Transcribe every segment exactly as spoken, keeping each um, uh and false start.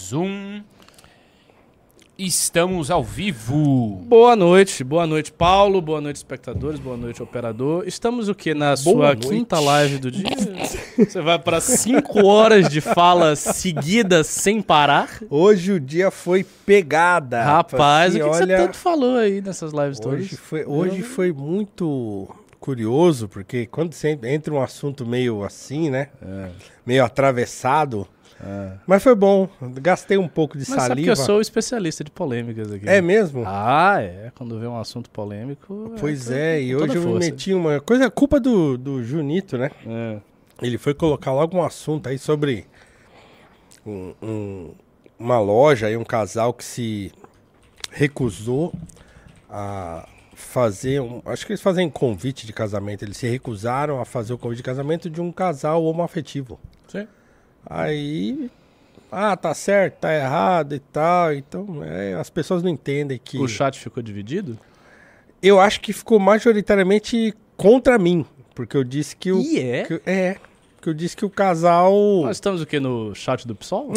mais um. Estamos ao vivo. Boa noite, boa noite, Paulo, boa noite, espectadores, boa noite, operador. Estamos o que? Na sua Boa quinta noite. live do dia? Você vai para cinco horas de fala seguidas sem parar? Hoje o dia foi pegada. Rapaz, Assim, o que, que você olha, tanto falou aí nessas lives hoje todas? foi, hoje foi muito curioso, porque quando você entra um assunto meio assim, né? É. Meio atravessado. É. Mas foi bom. Gastei um pouco de Mas sabe que saliva. eu sou especialista de polêmicas aqui. É mesmo? Ah, é. Quando vê um assunto polêmico... Pois é, é, e com hoje toda eu me força. meti em uma coisa, culpa do, do Junito, né? É. Ele foi colocar logo um assunto aí sobre um- um- uma loja aí, um casal que se recusou a fazer, um, acho que eles fazem convite de casamento, eles se recusaram a fazer o convite de casamento de um casal homoafetivo. Sim. Aí, ah, tá certo, tá errado e tal, então é, as pessoas não entendem que... O chat ficou dividido? Eu acho que ficou majoritariamente contra mim, porque eu disse que o... E é? que- é, que eu disse que o casal... Nós estamos o que? No chat do PSOL?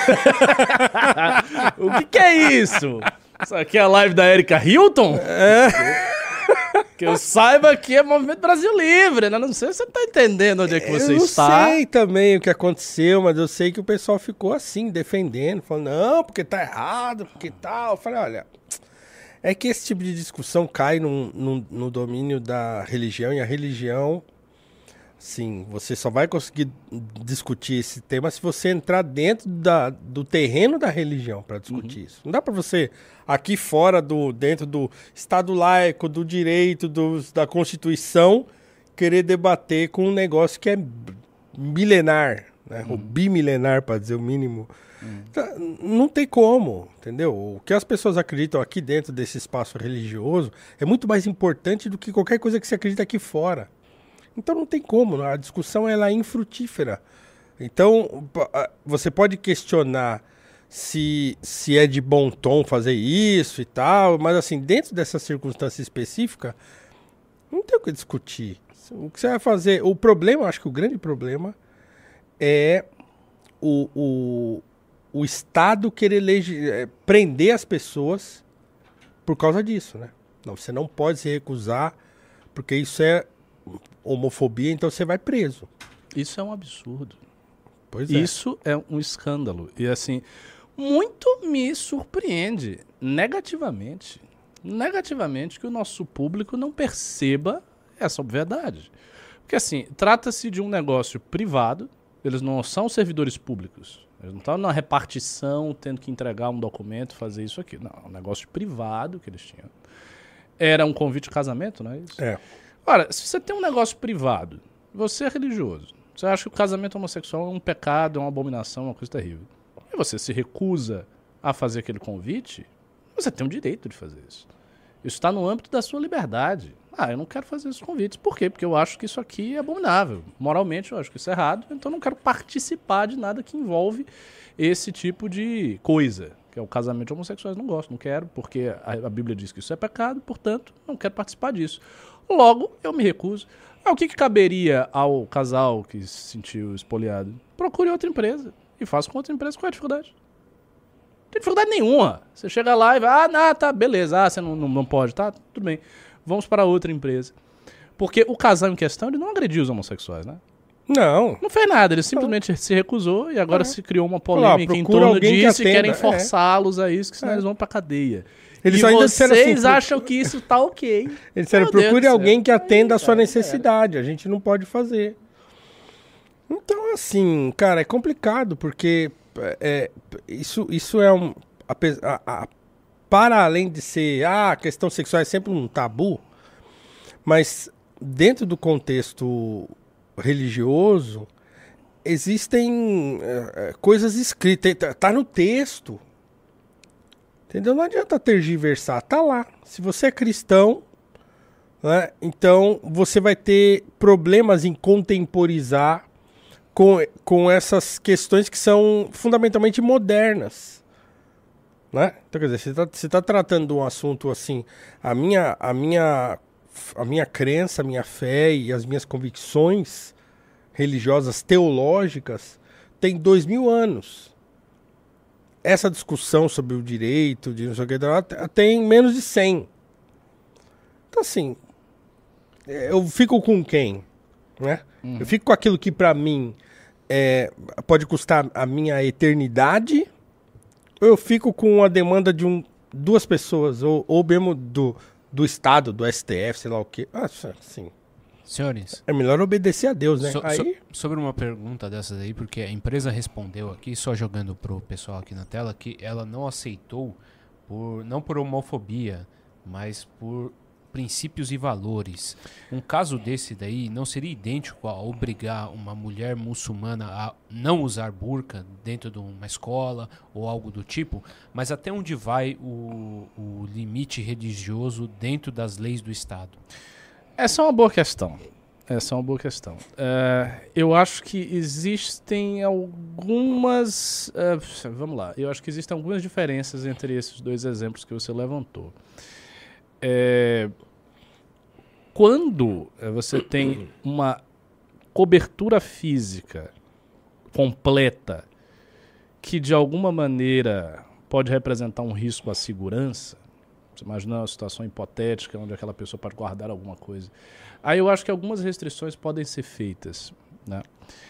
O que, que é isso? Isso aqui é a live da Erika Hilton? É. Que eu saiba que é Movimento Brasil Livre, né? Não sei se você tá entendendo onde é que você eu não está. sei também o que aconteceu, mas eu sei que o pessoal ficou assim, defendendo, falando, não, porque tá errado, porque tal. Eu falei, olha, é que esse tipo de discussão cai num- num- no domínio da religião, e a religião, sim, você só vai conseguir discutir esse tema se você entrar dentro da- do terreno da religião para discutir isso. Não dá para você, aqui fora, do, dentro do Estado laico, do direito, dos- da Constituição, querer debater com um negócio que é milenar, né? Ou bimilenar, para dizer o mínimo. Tá, não tem como, entendeu? O que as pessoas acreditam aqui dentro desse espaço religioso é muito mais importante do que qualquer coisa que você acredita aqui fora. Então não tem como, a discussão ela é infrutífera. Então p- a- você pode questionar se, se é de bom tom fazer isso e tal, mas assim, dentro dessa circunstância específica, não tem o que discutir. O que você vai fazer, o problema, acho que o grande problema é o, o, o Estado querer legi- eh, prender as pessoas por causa disso, né? Não, você não pode se recusar, porque isso é homofobia, então você vai preso. Isso é um absurdo. Pois é. Isso é um escândalo. E assim, muito me surpreende negativamente, negativamente que o nosso público não perceba essa obviedade. Porque assim, trata-se de um negócio privado, eles não são servidores públicos. Eles não estão na repartição, tendo que entregar um documento, fazer isso aqui. Não, é um negócio privado que eles tinham. Era um convite de casamento, não é isso? É. Ora, se você tem um negócio privado, você é religioso, você acha que o casamento homossexual é um pecado, é uma abominação, é uma coisa terrível, e você se recusa a fazer aquele convite, você tem o direito de fazer isso. Isso está no âmbito da sua liberdade. Ah, eu não quero fazer esses convites. Por quê? Porque eu acho que isso aqui é abominável. Moralmente, eu acho que isso é errado, então eu não quero participar de nada que envolve esse tipo de coisa, que é o casamento de homossexuais. Não gosto, não quero, porque a, a Bíblia diz que isso é pecado, portanto, não quero participar disso. Logo, eu me recuso. Ah, o que, que caberia ao casal que se sentiu espoliado? Procure outra empresa e faça com outra empresa. Qual é a dificuldade? Não tem dificuldade nenhuma. Você chega lá e vai, ah, não, tá, beleza, ah, você não, não, não pode, tá, tudo bem. Vamos para outra empresa. Porque o casal em questão, ele não agrediu os homossexuais, né? Não. Não fez nada, ele simplesmente se recusou e agora É. se criou uma Ah, polêmica em procura torno alguém que disso e querem atenda, é. forçá-los a isso, que senão É. eles vão pra cadeia. Eles e ainda vocês disseram assim, acham que isso tá ok. Eles disseram, Meu Deus procure do céu. alguém que atenda a sua Aí, necessidade. A gente não pode fazer. Então, assim, cara, é complicado, porque é, isso, isso é um... ape- a- a- para além de ser... Ah, a questão sexual é sempre um tabu, mas dentro do contexto religioso, existem é, é, coisas escritas, tá, tá no texto. Entendeu? Não adianta tergiversar, tá lá. Se você é cristão, né, então você vai ter problemas em contemporizar com, com essas questões que são fundamentalmente modernas. Né? Então, quer dizer, você está você tá tratando de um assunto assim, a minha, a, minha, a minha crença, a minha fé e as minhas convicções religiosas, teológicas, tem dois mil anos. essa discussão sobre o direito de não sei o que, tem menos de cem. Então, assim, eu fico com quem? Né? Uhum. Eu fico com aquilo que, pra mim, é, pode custar a minha eternidade, ou eu fico com a demanda de um, duas pessoas, ou, ou mesmo do, do Estado, do S T F, sei lá o quê. Ah, assim, senhores, é melhor obedecer a Deus, né? So, Aí... so, sobre uma pergunta dessas aí, porque a empresa respondeu aqui, só jogando pro pessoal aqui na tela, que ela não aceitou, por não por homofobia, mas por princípios e valores. Um caso desse daí não seria idêntico a obrigar uma mulher muçulmana a não usar burca dentro de uma escola ou algo do tipo, mas até onde vai o, o limite religioso dentro das leis do Estado? Essa é uma boa questão. Essa é uma boa questão. Uh, eu acho que existem algumas... Uh, vamos lá. Eu acho que existem algumas diferenças entre esses dois exemplos que você levantou. É, quando você tem uma cobertura física completa que de alguma maneira pode representar um risco à segurança, você imagina uma situação hipotética onde aquela pessoa pode guardar alguma coisa, aí eu acho que algumas restrições podem ser feitas, né?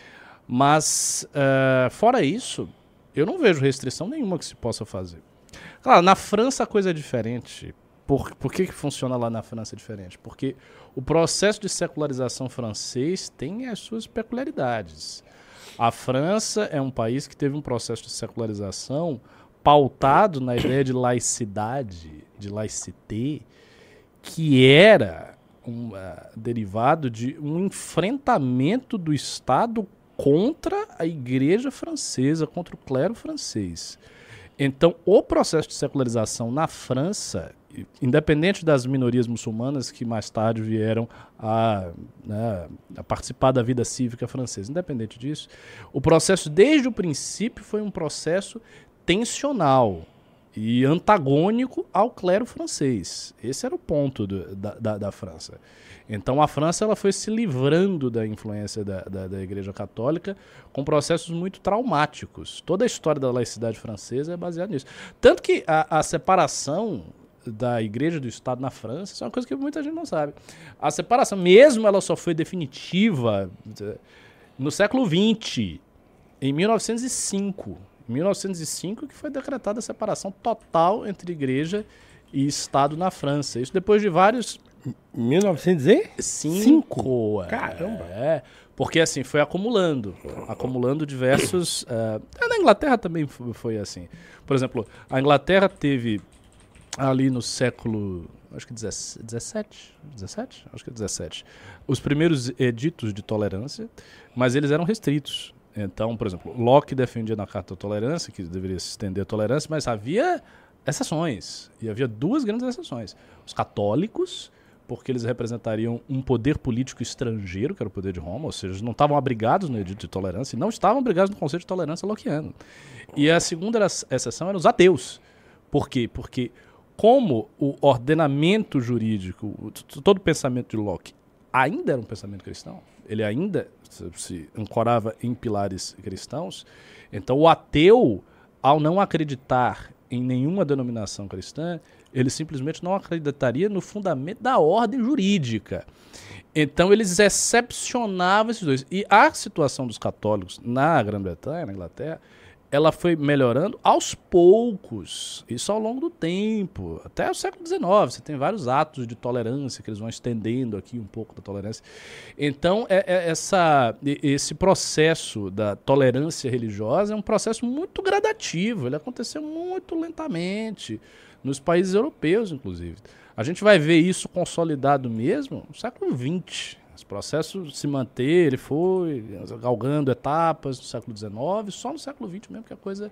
Mas uh, fora isso, eu não vejo restrição nenhuma que se possa fazer. Claro, na França a coisa é diferente. Por, por que, que funciona lá na França diferente? Porque o processo de secularização francês tem as suas peculiaridades. A França é um país que teve um processo de secularização pautado na ideia de laicidade, de laicité, que era um uh, derivado de um enfrentamento do Estado contra a igreja francesa, contra o clero francês. Então, o processo de secularização na França, independente das minorias muçulmanas que mais tarde vieram a, né, a participar da vida cívica francesa, independente disso, o processo desde o princípio foi um processo tensional e antagônico ao clero francês. Esse era o ponto do, da, da, da França. Então a França ela foi se livrando da influência da, da, da Igreja Católica com processos muito traumáticos. Toda a história da laicidade francesa é baseada nisso. Tanto que a, a separação da Igreja e do Estado na França, isso é uma coisa que muita gente não sabe. A separação, mesmo ela só foi definitiva no século vinte, em mil novecentos e cinco. Em mil novecentos e cinco que foi decretada a separação total entre Igreja e Estado na França. Isso depois de vários... mil novecentos e cinco? Caramba! É, porque assim, foi acumulando. Acumulando diversos... Uh, na Inglaterra também foi assim. Por exemplo, a Inglaterra teve ali no século... acho que dezessete? dezessete? Acho que é dezessete. Os primeiros editos de tolerância, mas eles eram restritos. Então, por exemplo, Locke defendia na Carta da Tolerância, que deveria se estender a tolerância, mas havia exceções. E havia duas grandes exceções. Os católicos, porque eles representariam um poder político estrangeiro, que era o poder de Roma, ou seja, não estavam abrigados no edito de tolerância e não estavam abrigados no conceito de tolerância lockeano. E a segunda exceção eram os ateus. Por quê? Porque como o ordenamento jurídico, todo o pensamento de Locke ainda era um pensamento cristão, ele ainda se ancorava em pilares cristãos, então o ateu, ao não acreditar em nenhuma denominação cristã, ele simplesmente não acreditaria no fundamento da ordem jurídica. Então eles excepcionavam esses dois. E a situação dos católicos na Grã-Bretanha, na Inglaterra, ela foi melhorando aos poucos, isso ao longo do tempo, até o século dezenove, você tem vários atos de tolerância que eles vão estendendo aqui um pouco da tolerância. Então, é, é essa, esse processo da tolerância religiosa é um processo muito gradativo, ele aconteceu muito lentamente, nos países europeus, inclusive. A gente vai ver isso consolidado mesmo no século vinte. Esse processo se manter, ele foi galgando etapas no século dezenove, só no século vinte mesmo que a coisa,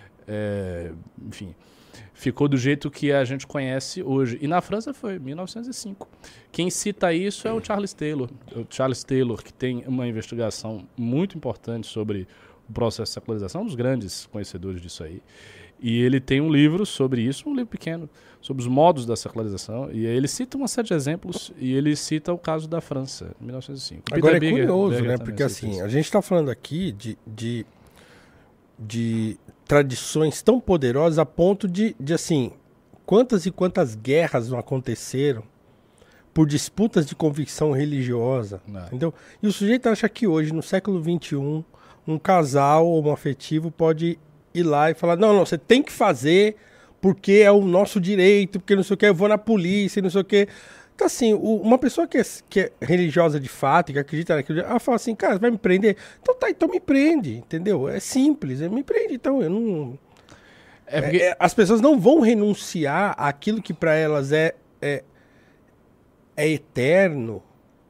é, enfim, ficou do jeito que a gente conhece hoje. E na França foi mil novecentos e cinco. Quem cita isso é o Charles Taylor. O Charles Taylor, que tem uma investigação muito importante sobre o processo de secularização, um dos grandes conhecedores disso aí. E ele tem um livro sobre isso, um livro pequeno, sobre os modos da secularização. E aí ele cita uma série de exemplos e ele cita o caso da França, em mil novecentos e cinco. Agora Peter é curioso, Berger, né? Porque assim, isso. A gente está falando aqui de, de, de tradições tão poderosas a ponto de, de, assim, quantas e quantas guerras não aconteceram por disputas de convicção religiosa, Não. entendeu? E o sujeito acha que hoje, no século vinte e um, um casal homoafetivo pode ir lá e falar, não, não, você tem que fazer porque é o nosso direito, porque não sei o que, eu vou na polícia, não sei o que. Então, assim, o, uma pessoa que é, que é religiosa de fato, que acredita naquilo, ela fala assim, cara, vai me prender? Então tá, então me prende, entendeu? É simples, me prende, então eu não... É porque... É, é, as pessoas não vão renunciar àquilo que para elas é, é, é eterno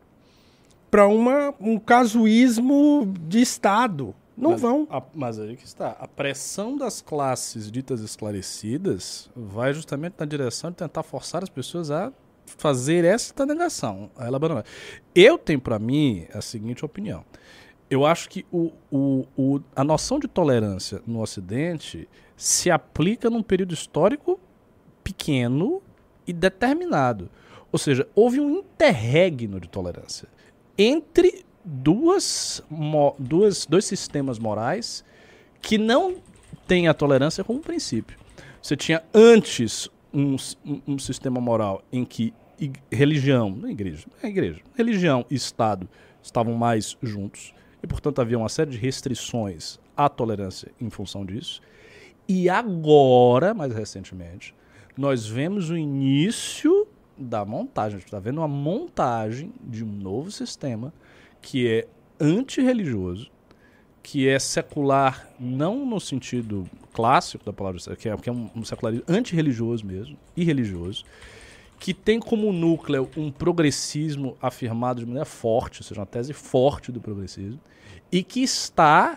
para um casuísmo de Estado. Não mas, vão. A, mas aí que está. A pressão das classes ditas esclarecidas vai justamente na direção de tentar forçar as pessoas a fazer essa negação, a ela abandonar. Eu tenho para mim a seguinte opinião. Eu acho que o, o, o, a noção de tolerância no Ocidente se aplica num período histórico pequeno e determinado. Ou seja, houve um interregno de tolerância entre duas, mo, duas, dois sistemas morais que não têm a tolerância como princípio. Você tinha antes um, um, um sistema moral em que ig, religião, não é igreja, é igreja, religião e Estado estavam mais juntos e, portanto, havia uma série de restrições à tolerância em função disso. E agora, mais recentemente, nós vemos o início da montagem. A gente está vendo uma montagem de um novo sistema que é antirreligioso, que é secular, não no sentido clássico da palavra, que é, que é um, um secularismo antirreligioso mesmo, irreligioso, que tem como núcleo um progressismo afirmado de maneira forte, ou seja, uma tese forte do progressismo, e que está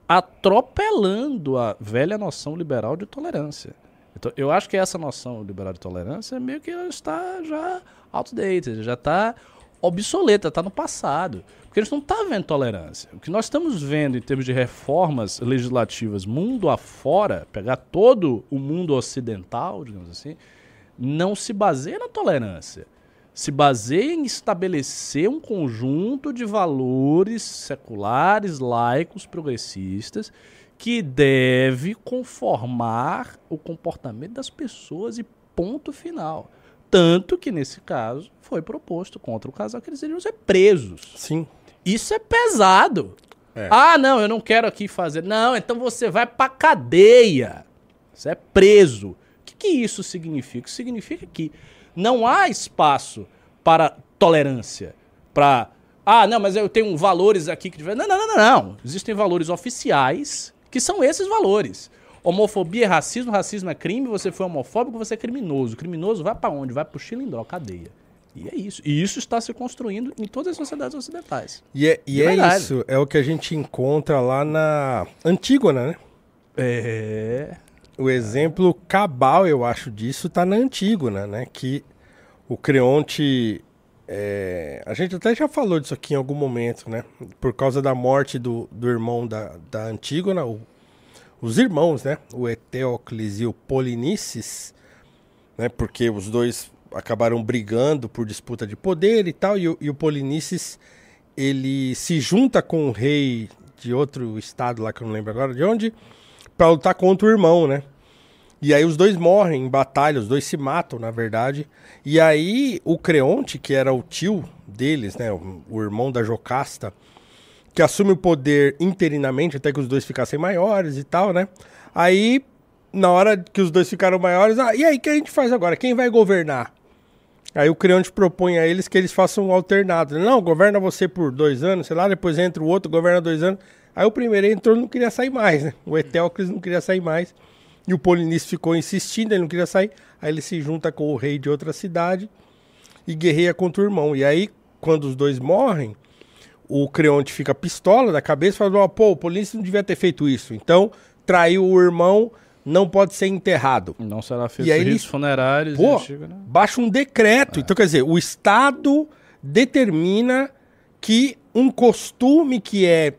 atropelando a velha noção liberal de tolerância. Então, eu acho que essa noção liberal de tolerância meio que está já outdated, já está obsoleta, está no passado. Porque a gente não está vendo tolerância. O que nós estamos vendo em termos de reformas legislativas mundo afora, pegar todo o mundo ocidental, digamos assim, não se baseia na tolerância. Se baseia em estabelecer um conjunto de valores seculares, laicos, progressistas, que deve conformar o comportamento das pessoas e ponto final. Tanto que, nesse caso, foi proposto contra o casal que eles iriam ser presos. Sim. Isso é pesado. É. Ah, não, eu não quero aqui fazer. Não, então você vai pra cadeia. Você é preso. O que, que isso significa? Isso significa que não há espaço para tolerância. Para, ah, não, mas eu tenho valores aqui que... Não, não, não, não, não. Existem valores oficiais que são esses valores. Homofobia é racismo, racismo é crime, você foi homofóbico, você é criminoso. O criminoso vai para onde? Vai pro chilindró, cadeia. E é isso. E isso está se construindo em todas as sociedades ocidentais. E é, e é isso, é o que a gente encontra lá na Antígona, né? É... O exemplo cabal, eu acho, disso tá na Antígona, né? Que o Creonte... É... A gente até já falou disso aqui em algum momento, né? Por causa da morte do, do irmão da, da Antígona, o Os irmãos, né? O Eteocles e o Polinices, né? Porque os dois acabaram brigando por disputa de poder e tal, e o, e o Polinices, ele se junta com o rei de outro estado lá, que eu não lembro agora de onde, para lutar contra o irmão, né? E aí os dois morrem em batalha, os dois se matam, na verdade. E aí o Creonte, que era o tio deles, né? O, o irmão da Jocasta, que assume o poder interinamente até que os dois ficassem maiores e tal, né? Aí, na hora que os dois ficaram maiores, ah, e aí, o que a gente faz agora? Quem vai governar? Aí o Creonte propõe a eles que eles façam um alternado. Não, governa você por dois anos, sei lá, depois entra o outro, governa dois anos. Aí o primeiro entrou e não queria sair mais, né? O Eteocles não queria sair mais. E o Polinices ficou insistindo, ele não queria sair. Aí ele se junta com o rei de outra cidade e guerreia contra o irmão. E aí, quando os dois morrem, o Creonte fica pistola da cabeça e fala, pô, o Polinices não devia ter feito isso. Então, traiu o irmão, não pode ser enterrado. Não será feito e aí ritos ele, funerários. Pô, chega, né? baixa um decreto. É. Então, quer dizer, o Estado determina que um costume que é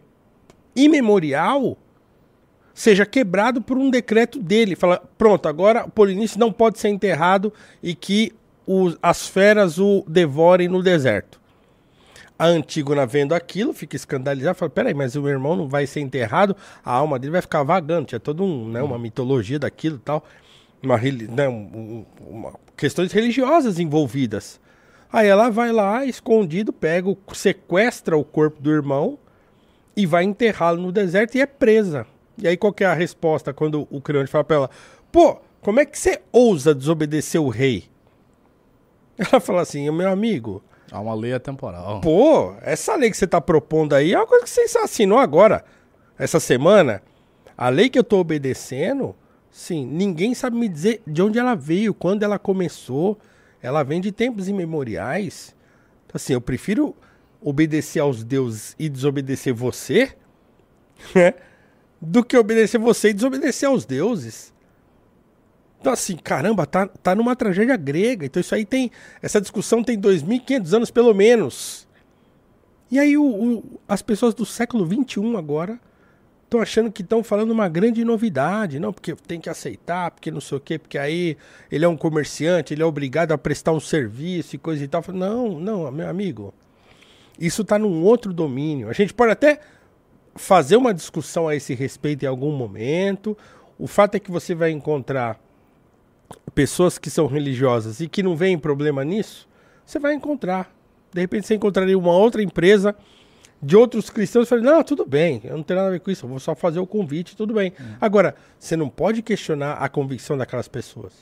imemorial seja quebrado por um decreto dele. Fala, pronto, agora o Polinices não pode ser enterrado e que os, as feras o devorem no deserto. A Antígona vendo aquilo, fica escandalizada, fala, peraí, mas o meu irmão não vai ser enterrado, a alma dele vai ficar vagando. Tinha toda um, né, uma mitologia daquilo e tal, uma, né, um, uma, questões religiosas envolvidas. Aí ela vai lá, escondido, pega, sequestra o corpo do irmão e vai enterrá-lo no deserto e é presa. E aí qual que é a resposta quando o Creonte fala pra ela, pô, como é que você ousa desobedecer o rei? Ela fala assim, meu amigo... Há uma lei atemporal. Pô, essa lei que você tá propondo aí é uma coisa que você assinou agora, essa semana. A lei que eu tô obedecendo, sim, ninguém sabe me dizer de onde ela veio, quando ela começou. Ela vem de tempos imemoriais. Então, assim, eu prefiro obedecer aos deuses e desobedecer você, né, do que obedecer você e desobedecer aos deuses. Então, assim, caramba, tá, tá numa tragédia grega. Então, isso aí tem... Essa discussão tem dois mil e quinhentos anos, pelo menos. E aí, o, o, as pessoas do século vinte e um agora estão achando que estão falando uma grande novidade. Não, porque tem que aceitar, porque não sei o quê, porque aí ele é um comerciante, ele é obrigado a prestar um serviço e coisa e tal. Não, não, meu amigo. Isso tá num outro domínio. A gente pode até fazer uma discussão a esse respeito em algum momento. O fato é que você vai encontrar... pessoas que são religiosas e que não veem problema nisso, você vai encontrar. De repente você encontraria uma outra empresa de outros cristãos e fala, não, tudo bem, eu não tenho nada a ver com isso, eu vou só fazer o convite, tudo bem. Hum. Agora, você não pode questionar a convicção daquelas pessoas.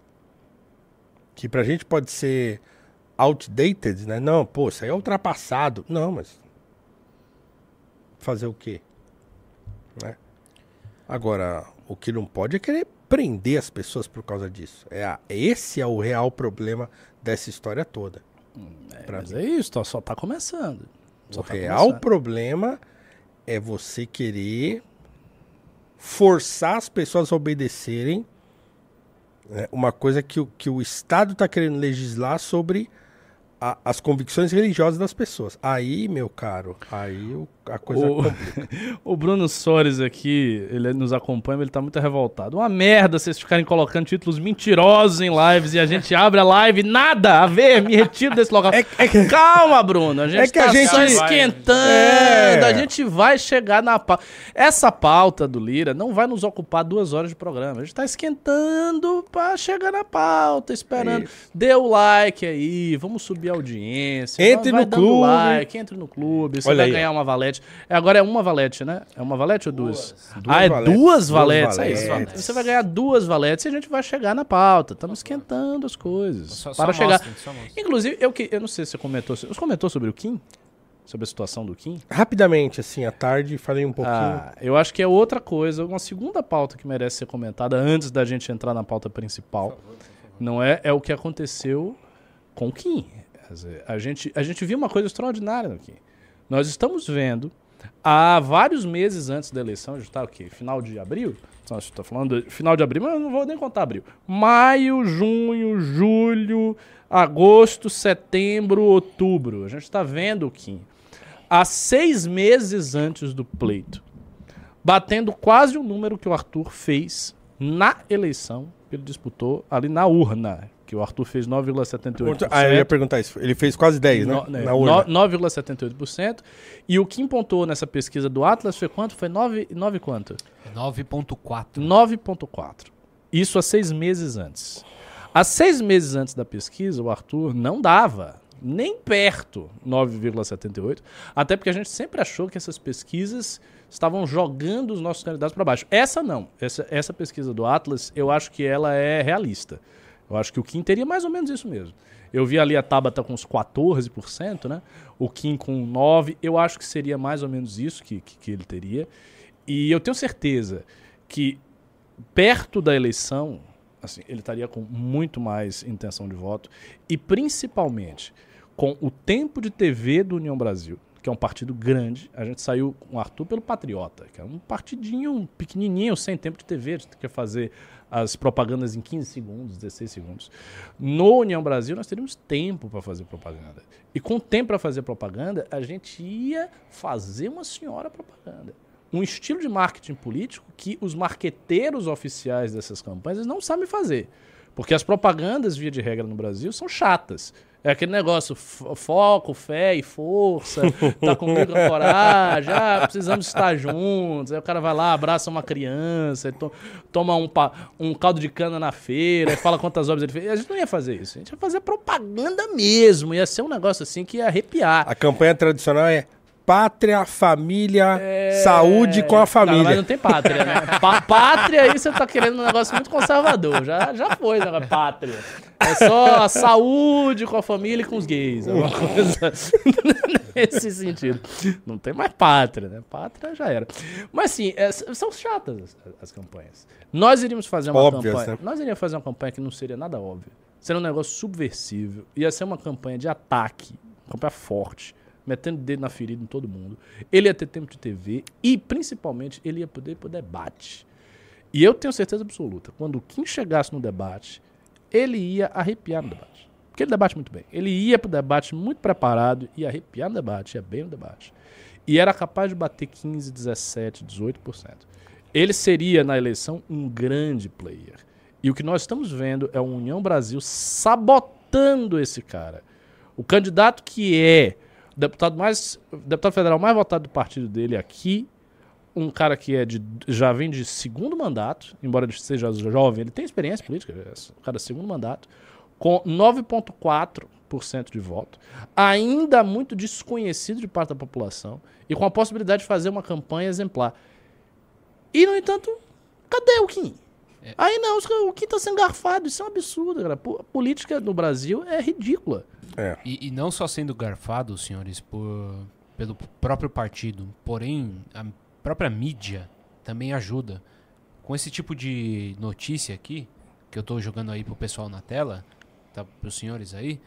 Que pra gente pode ser outdated, né? Não, pô, isso aí é ultrapassado. Não, mas fazer o quê? Né? Agora, o que não pode é querer prender as pessoas por causa disso. É a, esse é o real problema dessa história toda. É, mas mim. É isso, só, só tá começando. Só o tá real começando. problema é você querer forçar as pessoas a obedecerem, né, uma coisa que o, que o Estado está querendo legislar sobre a, as convicções religiosas das pessoas. Aí, meu caro, aí o, a coisa o, complica. O Bruno Soares aqui, ele nos acompanha, mas ele tá muito revoltado. Uma merda vocês ficarem colocando títulos mentirosos em lives e a gente abre a live, nada a ver, me retiro desse local. É, é que... Calma, Bruno, a gente é que tá a gente... só esquentando, é. A gente vai chegar na pauta. Essa pauta do Lira não vai nos ocupar duas horas de programa, a gente tá esquentando pra chegar na pauta, esperando. É Dê o like aí, vamos subir a audiência. Entre vai no clube. Like, entre no clube, você Olha vai aí, ganhar ó. uma valete. Agora é uma valete, né? É uma valete ou duas? Duas, ah, é valetes. duas valetes. Duas É isso. valetes. Você vai ganhar duas valetes e a gente vai chegar na pauta. Estamos esquentando as coisas. Só, para só chegar. mostra, só mostra. Inclusive, eu, que, eu não sei se você comentou. Você comentou sobre o Kim? Sobre a situação do Kim? Rapidamente, assim, à tarde, falei um pouquinho. Ah, eu acho que é outra coisa, uma segunda pauta que merece ser comentada antes da gente entrar na pauta principal. Por favor, por favor. Não é, é o que aconteceu com o Kim. A gente, a gente viu uma coisa extraordinária no Kim. Nós estamos vendo, há vários meses antes da eleição, a gente está o quê? Final de abril? Então, a gente está falando de final de abril, mas eu não vou nem contar abril. Maio, junho, julho, agosto, setembro, outubro. A gente está vendo o Kim. Há seis meses antes do pleito, batendo quase o número que o Arthur fez na eleição, que ele disputou ali na urna. Que o Arthur fez nove vírgula setenta e oito por cento. Ah, eu ia perguntar isso. Ele fez quase dez, né? No, né? Na urna. nove vírgula setenta e oito por cento. E o Kim pontuou nessa pesquisa do Atlas foi quanto? Foi nove, nove quanto? nove vírgula quatro. nove vírgula quatro. Isso há seis meses antes. Há seis meses antes da pesquisa, o Arthur não dava nem perto nove vírgula setenta e oito. Até porque a gente sempre achou que essas pesquisas estavam jogando os nossos candidatos para baixo. Essa não. Essa, essa pesquisa do Atlas, eu acho que ela é realista. Eu acho que o Kim teria mais ou menos isso mesmo. Eu vi ali a Tabata com uns quatorze por cento, né? O Kim com nove por cento. Eu acho que seria mais ou menos isso que, que, que ele teria. E eu tenho certeza que perto da eleição, assim, ele estaria com muito mais intenção de voto. E principalmente com o tempo de T V do União Brasil, que é um partido grande. A gente saiu com o Arthur pelo Patriota, que é um partidinho pequenininho, sem tempo de T V. A gente quer fazer as propagandas em quinze segundos, dezesseis segundos. No União Brasil, nós teríamos tempo para fazer propaganda. E com tempo para fazer propaganda, a gente ia fazer uma senhora propaganda. Um estilo de marketing político que os marqueteiros oficiais dessas campanhas não sabem fazer. Porque as propagandas, via de regra, no Brasil, são chatas. É aquele negócio, foco, fé e força, tá comigo com coragem, ah, precisamos estar juntos. Aí o cara vai lá, abraça uma criança, to toma um, um caldo de cana na feira, fala quantas obras ele fez. A gente não ia fazer isso, a gente ia fazer propaganda mesmo, ia ser um negócio assim que ia arrepiar. A campanha tradicional é pátria, família, é... saúde com a família. Não, mas não tem pátria, né? Pa pátria aí você tá querendo um negócio muito conservador. Já, já foi, né? Pátria. É só a saúde com a família e com os gays. É uma coisa nesse sentido. Não tem mais pátria, né? Pátria já era. Mas assim, é, são chatas as, as campanhas. Nós iríamos fazer uma Óbvias, campanha. Né? Nós iríamos fazer uma campanha que não seria nada óbvia. Seria um negócio subversivo. Ia ser uma campanha de ataque, uma campanha forte, metendo o dedo na ferida em todo mundo. Ele ia ter tempo de T V e, principalmente, ele ia poder ir pro debate. E eu tenho certeza absoluta, quando o Kim chegasse no debate, ele ia arrepiar no debate. Porque ele debate muito bem. Ele ia pro debate muito preparado, ia arrepiar no debate, ia bem no debate. E era capaz de bater quinze, dezessete, dezoito por cento. Ele seria, na eleição, um grande player. E o que nós estamos vendo é a União Brasil sabotando esse cara. O candidato que é o deputado, mais, o deputado federal mais votado do partido dele aqui, um cara que é de, já vem de segundo mandato, embora ele seja jovem, ele tem experiência política, é um cara de segundo mandato, com nove vírgula quatro por cento de voto, ainda muito desconhecido de parte da população, e com a possibilidade de fazer uma campanha exemplar. E, no entanto, cadê o Kim? É. Aí não, o Kim tá sendo garfado, isso é um absurdo, cara. A política no Brasil é ridícula. É. E, e não só sendo garfado, senhores, por, pelo próprio partido, porém a própria mídia também ajuda. Com esse tipo de notícia aqui, que eu tô jogando aí pro pessoal na tela, tá, pros senhores aí,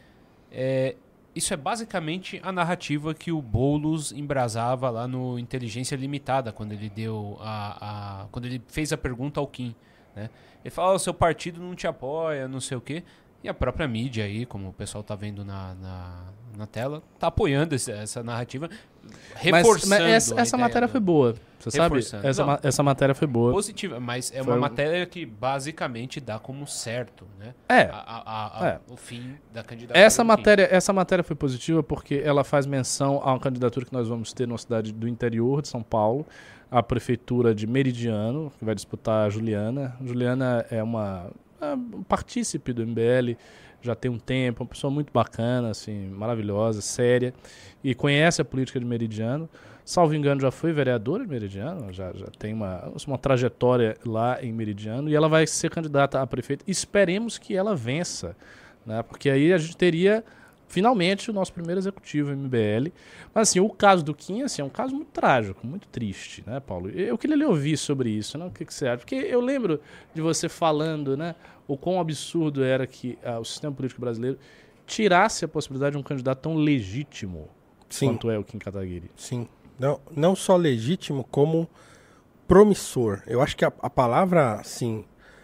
é, isso é basicamente a narrativa que o Boulos embrasava lá no Inteligência Limitada, quando ele deu a, a quando ele fez a pergunta ao Kim, né? Ele fala, o seu partido não te apoia, não sei o quê. E a própria mídia aí, como o pessoal tá vendo na, na, na tela, tá apoiando esse, essa narrativa, reforçando. Mas, mas essa, essa matéria do... foi boa, você sabe? Essa, Não, essa matéria foi boa. Positiva, mas é foi uma um... matéria que basicamente dá como certo, né? É. A, a, a, é. O fim da candidatura. Essa matéria, essa matéria foi positiva porque ela faz menção a uma candidatura que nós vamos ter numa cidade do interior de São Paulo, a prefeitura de Meridiano, que vai disputar a Juliana. Juliana é uma... é um partícipe do M B L, já tem um tempo, uma pessoa muito bacana, assim, maravilhosa, séria, e conhece a política de Meridiano. Salvo engano, já foi vereadora de Meridiano, já, já tem uma, uma trajetória lá em Meridiano, e ela vai ser candidata a prefeita. Esperemos que ela vença, né? Porque aí a gente teria, finalmente, o nosso primeiro executivo M B L. Mas, assim, o caso do Kim, assim, é um caso muito trágico, muito triste, né, Paulo? Eu queria lhe ouvir sobre isso, né? O que, que você acha? Porque eu lembro de você falando, né, o quão absurdo era que ah, o sistema político brasileiro tirasse a possibilidade de um candidato tão legítimo Sim. quanto é o Kim Kataguiri. Sim. Não, não só legítimo, como promissor. Eu acho que a, a palavra, assim,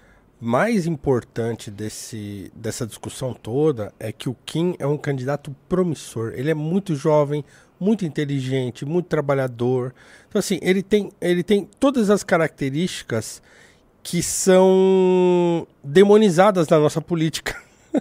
mais importante desse, dessa discussão toda é que o Kim é um candidato promissor. Ele é muito jovem, muito inteligente, muito trabalhador. Então, assim, ele tem, ele tem todas as características que são demonizadas na nossa política.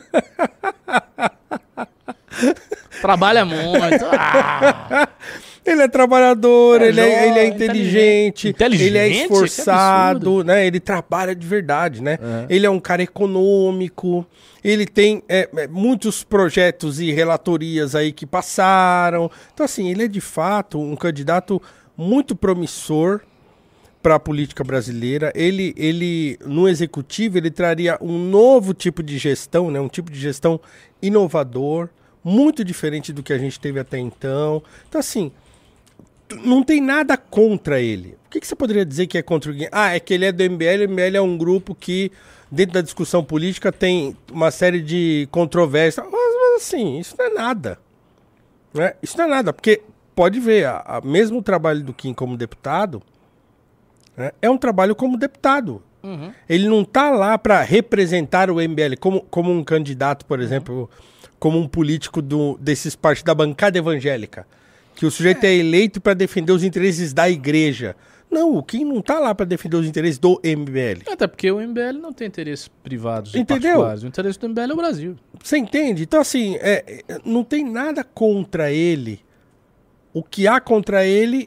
Trabalha muito. Ah. Ele é trabalhador, é ele, jovem, é, ele é inteligente, inteligente, ele é esforçado, né? Ele trabalha de verdade, né? Uhum. Ele é um cara econômico, ele tem é, é, muitos projetos e relatorias aí que passaram. Então, assim, ele é de fato um candidato muito promissor para a política brasileira. Ele, ele, no executivo, ele traria um novo tipo de gestão, né? Um tipo de gestão inovador, muito diferente do que a gente teve até então. Então, assim, não tem nada contra ele. O que, que você poderia dizer que é contra o Kim? Ah, é que ele é do M B L, o M B L é um grupo que, dentro da discussão política, tem uma série de controvérsias. Mas, mas assim, isso não é nada. Né? Isso não é nada, porque pode ver, a, a, mesmo o trabalho do Kim como deputado, né, é um trabalho como deputado. Uhum. Ele não está lá para representar o M B L como, como um candidato, por exemplo, uhum. como um político do, desses partidos da bancada evangélica. Que o sujeito é, é eleito para defender os interesses da igreja. Não, o Kim não tá lá para defender os interesses do M B L. Até porque o M B L não tem interesses privados e Entendeu? particulares. O interesse do M B L é o Brasil. Você entende? Então, assim, é, é, não tem nada contra ele. O que há contra ele,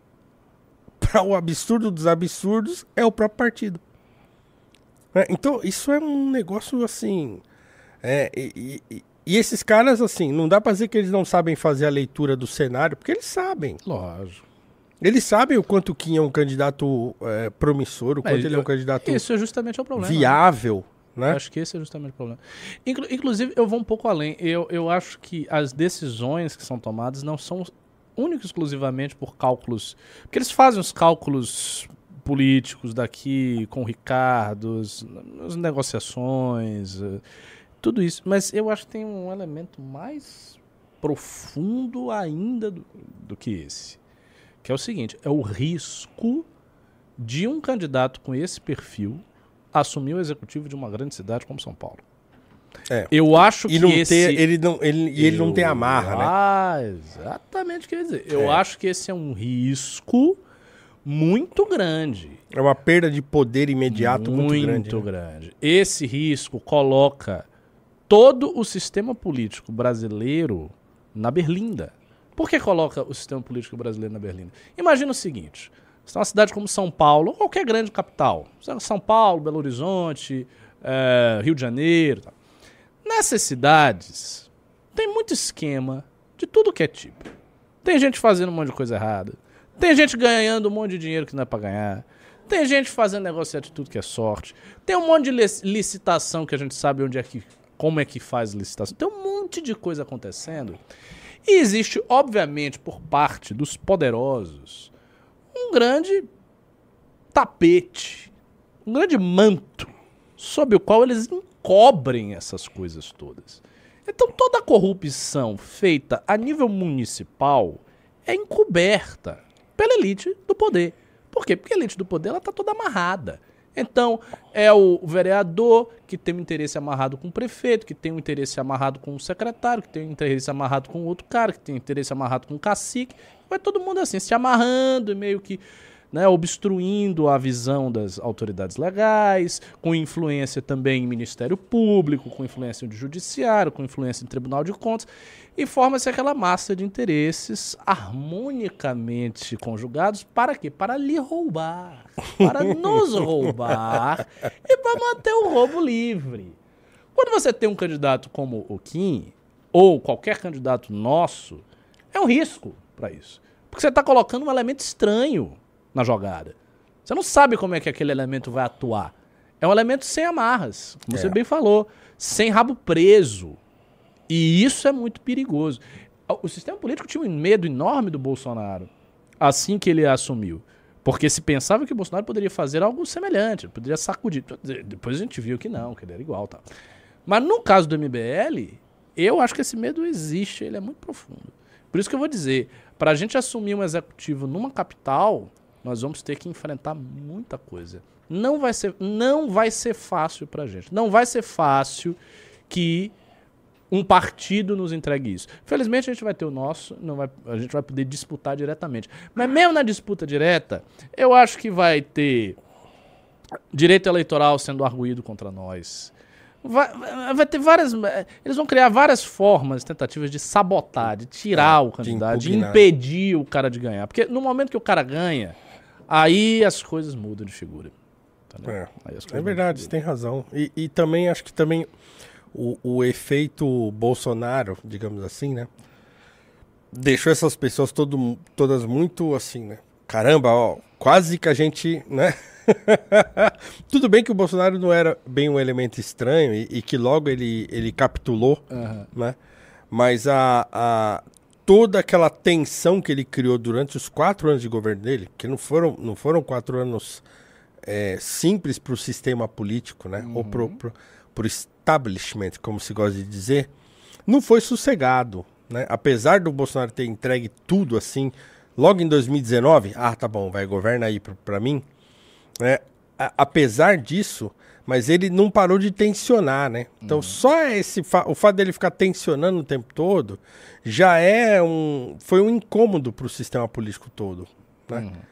para o absurdo dos absurdos, é o próprio partido. É, então, isso é um negócio, assim... É, e, e, e esses caras, assim, não dá pra dizer que eles não sabem fazer a leitura do cenário, porque eles sabem. Lógico. Eles sabem o quanto o Kim é um candidato é, promissor, o quanto Mas ele é um candidato Isso é justamente o problema. viável, né? Eu acho que esse é justamente o problema. Inclu- inclusive, eu vou um pouco além. Eu, eu acho que as decisões que são tomadas não são únicas exclusivamente por cálculos... Porque eles fazem os cálculos políticos daqui, com o Ricardo, as, as negociações... eh, tudo isso, mas eu acho que tem um elemento mais profundo ainda do, do que esse, que é o seguinte, é o risco de um candidato com esse perfil assumir o executivo de uma grande cidade como São Paulo. É. Eu acho E que não esse... ter, ele não, ele, e ele não Eu- tem amarra, né? Ah, exatamente o que eu ia dizer. Eu É. acho que esse é um risco muito grande. É uma perda de poder imediato muito, grande. Muito né? grande. Esse risco coloca todo o sistema político brasileiro na berlinda. Por que coloca o sistema político brasileiro na berlinda? Imagina o seguinte, você tem uma cidade como São Paulo, ou qualquer grande capital, São Paulo, Belo Horizonte, eh, Rio de Janeiro. Tá. Nessas cidades, tem muito esquema de tudo que é tipo. Tem gente fazendo um monte de coisa errada, tem gente ganhando um monte de dinheiro que não é pra ganhar, tem gente fazendo negócio de atitude que é sorte, tem um monte de lic- licitação que a gente sabe onde é que como é que faz licitação. Tem um monte de coisa acontecendo. E existe, obviamente, por parte dos poderosos, um grande tapete, um grande manto, sob o qual eles encobrem essas coisas todas. Então, toda a corrupção feita a nível municipal é encoberta pela elite do poder. Por quê? Porque a elite do poder ela está toda amarrada. Então, é o vereador que tem um interesse amarrado com o prefeito, que tem um interesse amarrado com o secretário, que tem um interesse amarrado com outro cara, que tem um interesse amarrado com o cacique. Vai todo mundo assim, se amarrando e meio que, né, obstruindo a visão das autoridades legais, com influência também em Ministério Público, com influência no Judiciário, com influência em Tribunal de Contas, e forma-se aquela massa de interesses harmonicamente conjugados para quê? Para lhe roubar, para nos roubar e para manter o roubo livre. Quando você tem um candidato como o Kim, ou qualquer candidato nosso, é um risco para isso. Porque você está colocando um elemento estranho na jogada. Você não sabe como é que aquele elemento vai atuar. É um elemento sem amarras, como É. você bem falou, sem rabo preso. E isso é muito perigoso. O sistema político tinha um medo enorme do Bolsonaro assim que ele assumiu. Porque se pensava que o Bolsonaro poderia fazer algo semelhante, poderia sacudir. Depois a gente viu que não, que ele era igual. Tá. Mas no caso do M B L, eu acho que esse medo existe, ele é muito profundo. Por isso que eu vou dizer, para a gente assumir um executivo numa capital, nós vamos ter que enfrentar muita coisa. Não vai ser, não vai ser fácil pra gente. Não vai ser fácil que um partido nos entregue isso. Felizmente a gente vai ter o nosso, não vai, a gente vai poder disputar diretamente. Mas mesmo na disputa direta, eu acho que vai ter direito eleitoral sendo arguído contra nós. Vai, vai ter várias... Eles vão criar várias formas, tentativas de sabotar, de tirar É, o candidato, de de, impugnar. impedir o cara de ganhar. Porque no momento que o cara ganha, aí as coisas mudam de figura. Entendeu? É, Aí as coisas é mudam verdade, de você figura. tem razão. E, e também acho que também o, o efeito Bolsonaro, digamos assim, né? Deixou essas pessoas todo, todas muito assim, né? Caramba, ó, quase que a gente, né? Tudo bem que o Bolsonaro não era bem um elemento estranho e, e que logo ele, ele capitulou, Aham. né? Mas a, a, toda aquela tensão que ele criou durante os quatro anos de governo dele, que não foram, não foram quatro anos é, simples para o sistema político, né? Ou para o establishment, como se gosta de dizer, não foi sossegado, né? Apesar do Bolsonaro ter entregue tudo assim, logo em dois mil e dezenove, ah, tá bom, vai, governa aí para mim, né? A, apesar disso, mas ele não parou de tensionar, né? Então Uhum. só esse fa o fato dele ficar tensionando o tempo todo já é um foi um incômodo para o sistema político todo, né? Uhum.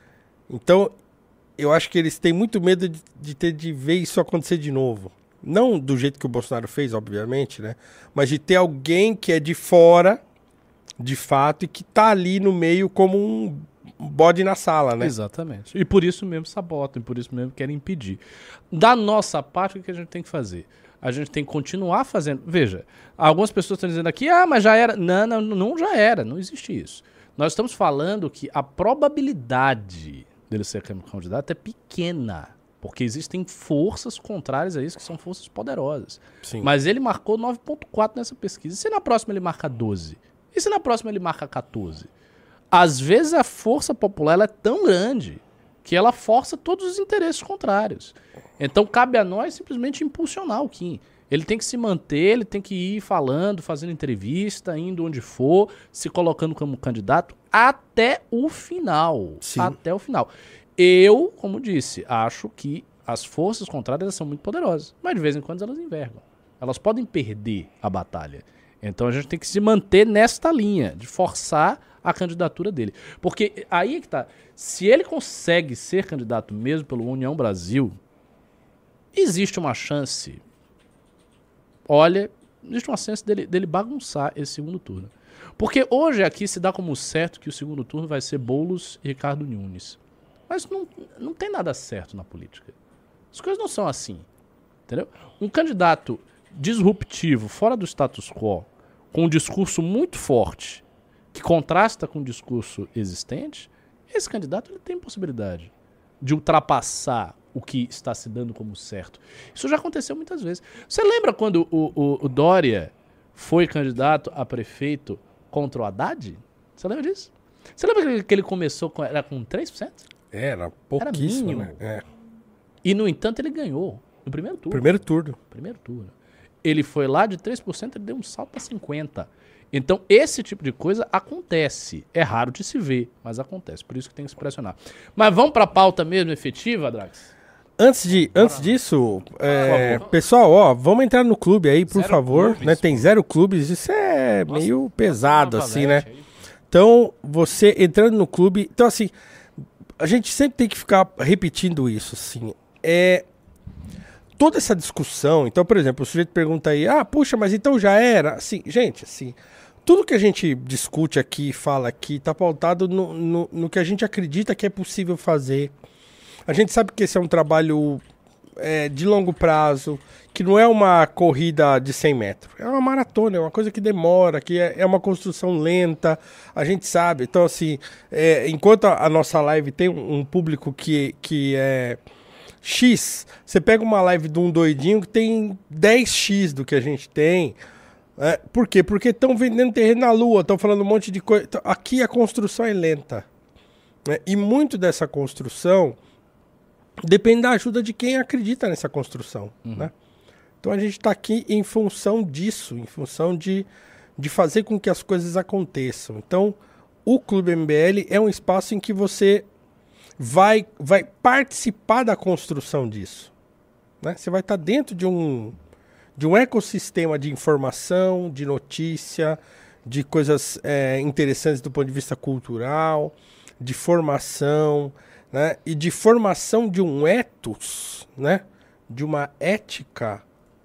Então, eu acho que eles têm muito medo de, de ter de ver isso acontecer de novo. Não do jeito que o Bolsonaro fez, obviamente, né? Mas de ter alguém que é de fora, de fato, e que tá ali no meio como um bode na sala, né? Exatamente. E por isso mesmo sabotam, e por isso mesmo querem impedir. Da nossa parte, o que a gente tem que fazer? A gente tem que continuar fazendo. Veja, algumas pessoas estão dizendo aqui, ah, mas já era. Não, não, não já era, não existe isso. Nós estamos falando que a probabilidade dele ser candidato é pequena, porque existem forças contrárias a isso, que são forças poderosas. Sim. Mas ele marcou nove ponto quatro nessa pesquisa. E se na próxima ele marca doze? E se na próxima ele marca quatorze? Às vezes a força popular ela é tão grande que ela força todos os interesses contrários. Então cabe a nós simplesmente impulsionar o Kim. Ele tem que se manter, ele tem que ir falando, fazendo entrevista, indo onde for, se colocando como candidato até o final. Sim. Até o final. Eu, como disse, acho que as forças contrárias são muito poderosas, mas de vez em quando elas envergam. Elas podem perder a batalha. Então a gente tem que se manter nesta linha, de forçar a candidatura dele. Porque aí é que tá. Se ele consegue ser candidato mesmo pelo União Brasil, existe uma chance. Olha, existe uma chance dele, dele bagunçar esse segundo turno. Porque hoje aqui se dá como certo que o segundo turno vai ser Boulos e Ricardo Nunes. Mas não, não tem nada certo na política. As coisas não são assim. Entendeu? Um candidato disruptivo, fora do status quo, com um discurso muito forte, que contrasta com o discurso existente, esse candidato ele tem possibilidade de ultrapassar o que está se dando como certo. Isso já aconteceu muitas vezes. Você lembra quando o, o, o Dória foi candidato a prefeito contra o Haddad? Você lembra disso? Você lembra que ele começou com, era com três por cento? Era pouquíssimo, Era mínimo. né? É. E, no entanto, ele ganhou no primeiro turno. Primeiro turno. Primeiro turno. Ele foi lá de três por cento, ele deu um salto para cinquenta por cento. Então, esse tipo de coisa acontece. É raro de se ver, mas acontece. Por isso que tem que se pressionar. Mas vamos para a pauta mesmo efetiva, Drax? Antes, de, antes disso, é, pessoal, ó, vamos entrar no clube aí, por Zero favor. clubes, Né? Tem pô. zero clubes, isso é Nossa, meio pesado, Nova assim, né? Leste aí. Então, você entrando no clube... Então, assim, a gente sempre tem que ficar repetindo isso, assim. É... Toda essa discussão... Então, por exemplo, o sujeito pergunta aí... Ah, puxa, mas então já era? Assim, gente, assim... Tudo que a gente discute aqui, fala aqui, tá pautado no, no, no que a gente acredita que é possível fazer. A gente sabe que esse é um trabalho é, de longo prazo, que não é uma corrida de cem metros. É uma maratona, é uma coisa que demora, que é, é uma construção lenta, a gente sabe. Então, assim, é, enquanto a, a nossa live tem um, um público que, que é X, você pega uma live de um doidinho que tem dez x do que a gente tem. É, por quê? Porque estão vendendo terreno na Lua, estão falando um monte de coisa. Então, aqui a construção é lenta. Né? E muito dessa construção depende da ajuda de quem acredita nessa construção. Uhum. Né? Então a gente está aqui em função disso, em função de, de fazer com que as coisas aconteçam. Então o Clube M B L é um espaço em que você vai, vai participar da construção disso. Né? Você vai estar tá dentro de um... de um ecossistema de informação, de notícia, de coisas é, interessantes do ponto de vista cultural, de formação, né? E de formação de um ethos, né? De uma ética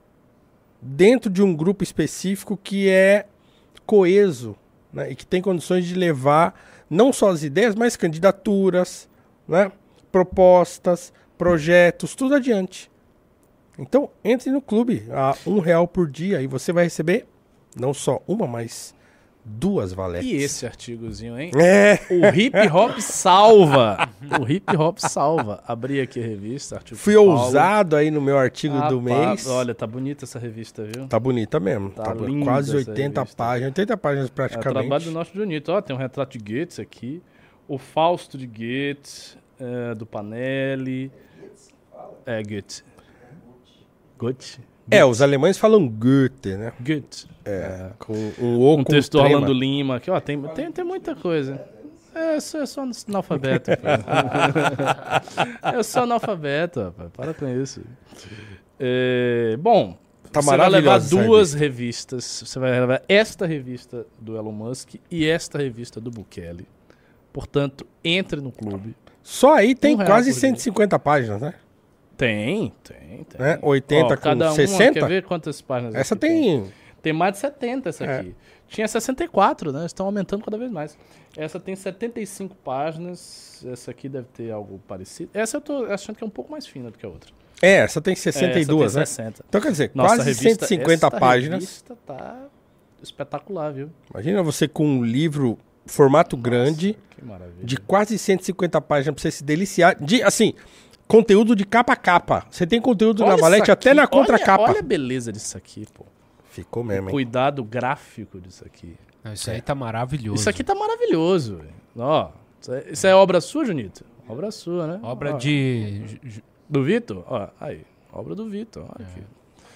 dentro de um grupo específico que é coeso, né? E que tem condições de levar não só as ideias, mas candidaturas, né? Propostas, projetos, tudo adiante. Então, entre no clube a um real por dia e você vai receber não só uma, mas duas valetes. E esse artigozinho, hein? É. O hip hop salva. O hip hop salva. Abri aqui a revista. Artigo Fui Paulo. ousado aí no meu artigo Ah, do pá, mês. Olha, tá bonita essa revista, viu? Tá bonita mesmo. Tá Tá linda quase essa oitenta revista. páginas. oitenta páginas É o praticamente. trabalho do nosso Junito. Ó, tem um retrato de Goethe aqui. O Fausto de Goethe, é, do Panelli. É, Goethe. Goethe? É, os alemães falam Goethe, né? Goethe. É, com um O Um com texto do trema. Orlando Lima aqui, ó, tem, tem, tem muita coisa. É, eu sou, eu sou analfabeto, cara. Eu sou analfabeto, rapaz. Para com isso. É, bom, Tá você vai levar maravilhosa essa duas revistas. Você vai levar esta revista do Elon Musk e esta revista do Bukele. Portanto, entre no clube. Só aí tem Um real quase por cento e cinquenta páginas, né? Tem, tem, tem. né? oitenta Ó, com cada sessenta. Uma, quer ver quantas páginas Essa aqui tem... Tem mais de setenta essa É. aqui. Tinha sessenta e quatro, né? Estão aumentando cada vez mais. Essa tem setenta e cinco páginas. Essa aqui deve ter algo parecido. Essa eu tô achando que é um pouco mais fina do que a outra. É, essa tem sessenta e duas, é, né? essa tem sessenta. Então, quer dizer, Nossa, a quase revista- cento e cinquenta esta páginas. revista tá espetacular, viu? Imagina você com um livro formato grande, Que maravilha. de quase cento e cinquenta páginas pra você se deliciar. De, assim, conteúdo de capa a capa. Você tem conteúdo Olha na Valete isso até aqui, na contracapa. Olha, olha a beleza disso aqui, pô. Ficou mesmo, hein? Cuidado gráfico disso aqui. Não, isso aí tá maravilhoso. Isso aqui tá maravilhoso, velho. Ó, isso é, isso é obra sua, Junito? Obra sua, né? Obra Ó, de... Do Vitor? Ó, aí. Obra do Vitor. Olha aqui.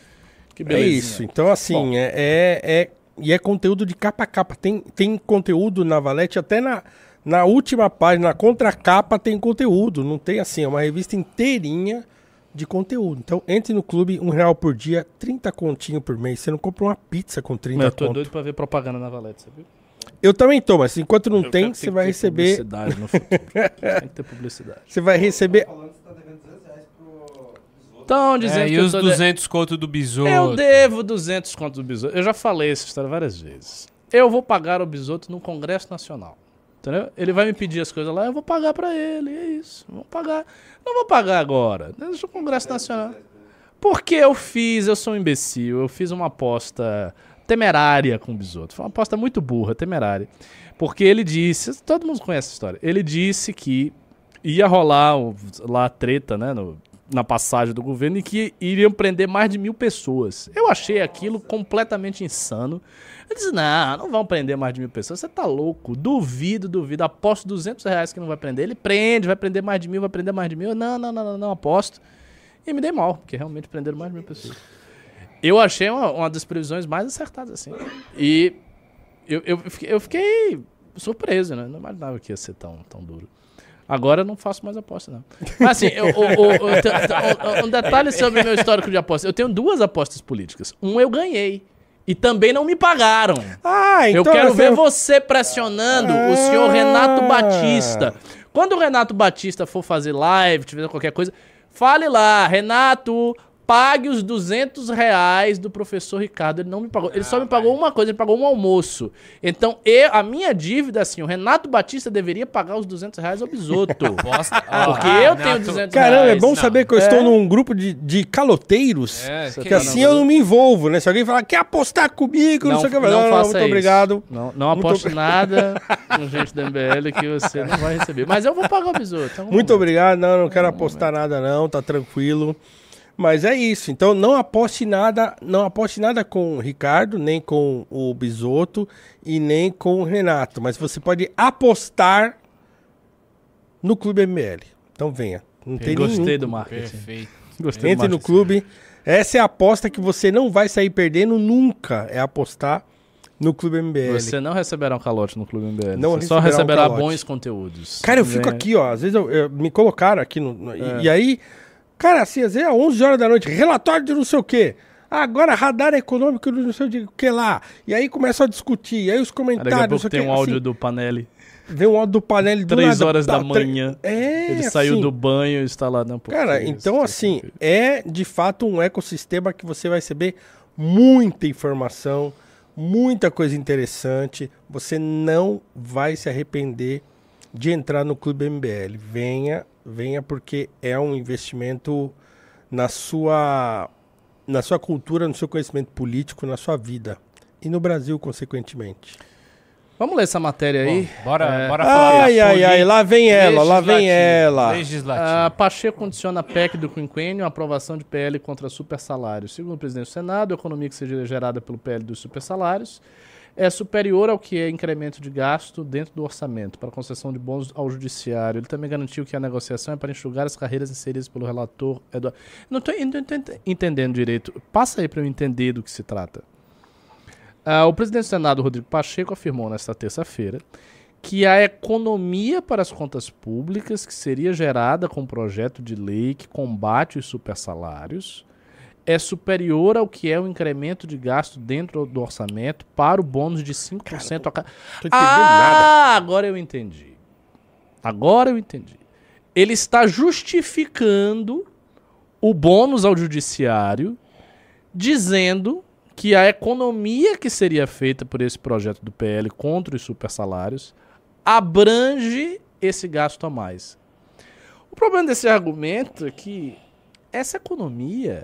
Que É beleza. isso. Então, assim, é, é, é- E é conteúdo de capa a capa. Tem, tem conteúdo na Valete, até na, na última página, na contracapa, tem conteúdo. Não tem assim, é uma revista inteirinha de conteúdo. Então, entre no clube, um real por dia, trinta continho por mês. Você não compra uma pizza com trinta Eu tô conto. doido pra ver propaganda na Valete, você viu? Eu também tô, mas enquanto não Eu tem, quero você ter- vai ter receber. publicidade no futuro. Tem que ter publicidade. Você vai receber. Falando que você tá devendo duzentos reais pro Besouro. Estão dizendo É, que e eu os tô de- duzentos conto do Bisoto? Eu devo duzentos contos do Bisoto. Eu já falei essa história várias vezes. Eu vou pagar o Bisoto no Congresso Nacional. Entendeu? Ele vai me pedir as coisas lá, eu vou pagar pra ele. É isso. Vou pagar. Não vou pagar agora. Deixa o Congresso Nacional. Porque eu fiz, eu sou um imbecil, eu fiz uma aposta temerária com o Bisoto. Foi uma aposta muito burra, temerária. Porque ele disse, todo mundo conhece a história, ele disse que ia rolar o- lá a treta, né, no- na passagem do governo e que iriam prender mais de mil pessoas. Eu achei aquilo completamente insano. Eu disse, não, não vão prender mais de mil pessoas, você tá louco, duvido, duvido, aposto duzentos reais que não vai prender. Ele prende, vai prender mais de mil, vai prender mais de mil. Não, não, não, não, não aposto. E me dei mal, porque realmente prenderam mais de mil pessoas. Eu achei uma, uma das previsões mais acertadas, assim. E eu, eu, fiquei, eu fiquei surpreso, né? Não imaginava que ia ser tão, tão duro. Agora eu não faço mais aposta, não. Mas assim, eu, o- o- o- te- te- um- um detalhe sobre o meu histórico de aposta. Eu tenho duas apostas políticas. Um eu ganhei. E também não me pagaram. Ah, então. Eu quero assim, ver você pressionando o senhor Renato Batista. Quando o Renato Batista for fazer live, tiver qualquer coisa, fale lá, Renato, pague os duzentos reais do professor Ricardo. Ele não me pagou. Ele só me pagou uma coisa, ele pagou um almoço. Então, eu, a minha dívida, assim, o Renato Batista deveria pagar os duzentos reais ao Bisoto. Bosta. Porque Ah, eu Renato. tenho duzentos Caramba, é reais. bom Não. saber que eu É. estou num grupo de, de caloteiros. É, Você Que tá assim não- eu não me envolvo, né? Se alguém falar, quer apostar comigo, não, sei o que, eu falo, não, não, faça muito isso. obrigado. Não, não aposte nada com gente da M B L que você não vai receber. Mas eu vou pagar o Bisoto. em algum Muito momento. obrigado, não, não quero apostar nada não, tá tranquilo. Mas é isso, então não aposte nada, não aposte nada com o Ricardo, nem com o Bisoto e nem com o Renato, mas você pode apostar no Clube M B L. Então venha. Não tem Gostei nenhum. do marketing. Perfeito. Gostei do Entre no marketing. clube. Essa é a aposta que você não vai sair perdendo nunca, é apostar no Clube M B L. Você não receberá um calote no Clube M B L. Não você só receberá um receberá calote. bons conteúdos. Cara, eu fico Venha. aqui, ó. Às vezes eu- eu- me colocaram aqui no. no- e- É. E, aí, cara, assim, às vezes é onze horas da noite, relatório de não sei o quê. Ah, agora radar econômico do não sei o que lá. E aí começam a discutir. E aí os Aí Daqui a comentários. não pouco sei o tem quê, um áudio assim, do Panelli. vem um áudio do painel do Três nada, horas da tá, tre- manhã. É, Ele saiu assim, do banho e está lá. Não, porque Cara, isso, então isso, assim, isso. é de fato um ecossistema que você vai receber muita informação, muita coisa interessante. Você não vai se arrepender de entrar no Clube M B L. Venha, venha porque é um investimento na sua na sua cultura, no seu conhecimento político, na sua vida e no Brasil, consequentemente. Vamos ler essa matéria aí. Bom, bora, É. bora falar. Ai, da ai, folha ai, lá vem ela, lá vem legislativa, ela. Legislativa. A Pacheco condiciona a P E C do quinquênio à aprovação de P L contra supersalários. Segundo o presidente do Senado, a economia que seja gerada pelo P L dos supersalários é superior ao que é incremento de gasto dentro do orçamento para concessão de bônus ao judiciário. Ele também garantiu que a negociação é para enxugar as carreiras inseridas pelo relator Eduardo. Não estou entendendo direito. Passa aí para eu entender do que se trata. Ah, o presidente do Senado, Rodrigo Pacheco, afirmou nesta terça-feira que a economia para as contas públicas que seria gerada com o projeto de lei que combate os supersalários é superior ao que é o incremento de gasto dentro do orçamento para o bônus de cinco por cento a cada... Tô entendendo Ah, nada. agora eu entendi. Agora eu entendi. ele está justificando o bônus ao judiciário, dizendo que a economia que seria feita por esse projeto do P L contra os supersalários abrange esse gasto a mais. O problema desse argumento é que essa economia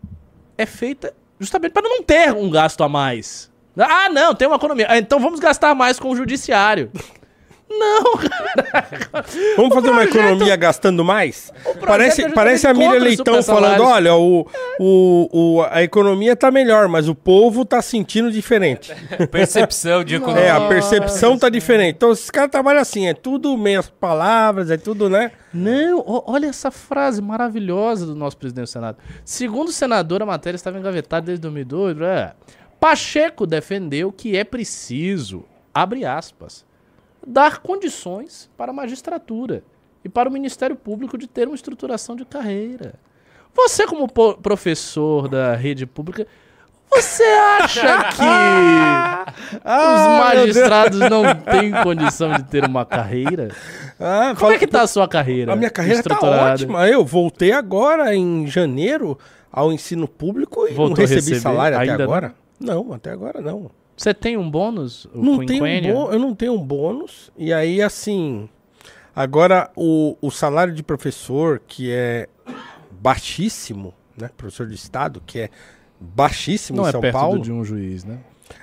é feita justamente para não ter um gasto a mais. Ah, não, tem uma economia. Ah, então vamos gastar mais com o judiciário. Não, cara. Vamos fazer uma economia gastando mais? Parece, é parece a Miriam contra os Leitão falando, supersalários. olha, o, o, o, a economia tá melhor, mas o povo tá sentindo diferente. Percepção de economia. É, a percepção tá diferente. Então, esses caras trabalham assim, é tudo meias palavras, é tudo, né? Não, ó, olha essa frase maravilhosa do nosso presidente do Senado. Segundo o senador, a matéria estava engavetada desde dois mil e dois. É. Pacheco defendeu que é preciso, abre aspas, dar condições para a magistratura e para o Ministério Público de ter uma estruturação de carreira. Você, como po- professor da rede pública, você acha que os Ah, meu Deus. magistrados não têm condição de ter uma carreira? Ah, Como fala- é que tá a sua carreira? A minha carreira tá estruturada? ótima. Eu voltei agora, em janeiro, ao ensino público e Voltou não a recebi receber? salário até Ainda agora. Não? até agora não. Você tem um bônus? O Não tenho um quinquênio? bô- eu não tenho um bônus. E aí, assim, agora o, o salário de professor, que é baixíssimo, né? Professor de Estado, que é baixíssimo Não em é São perto Paulo. do de um juiz, né?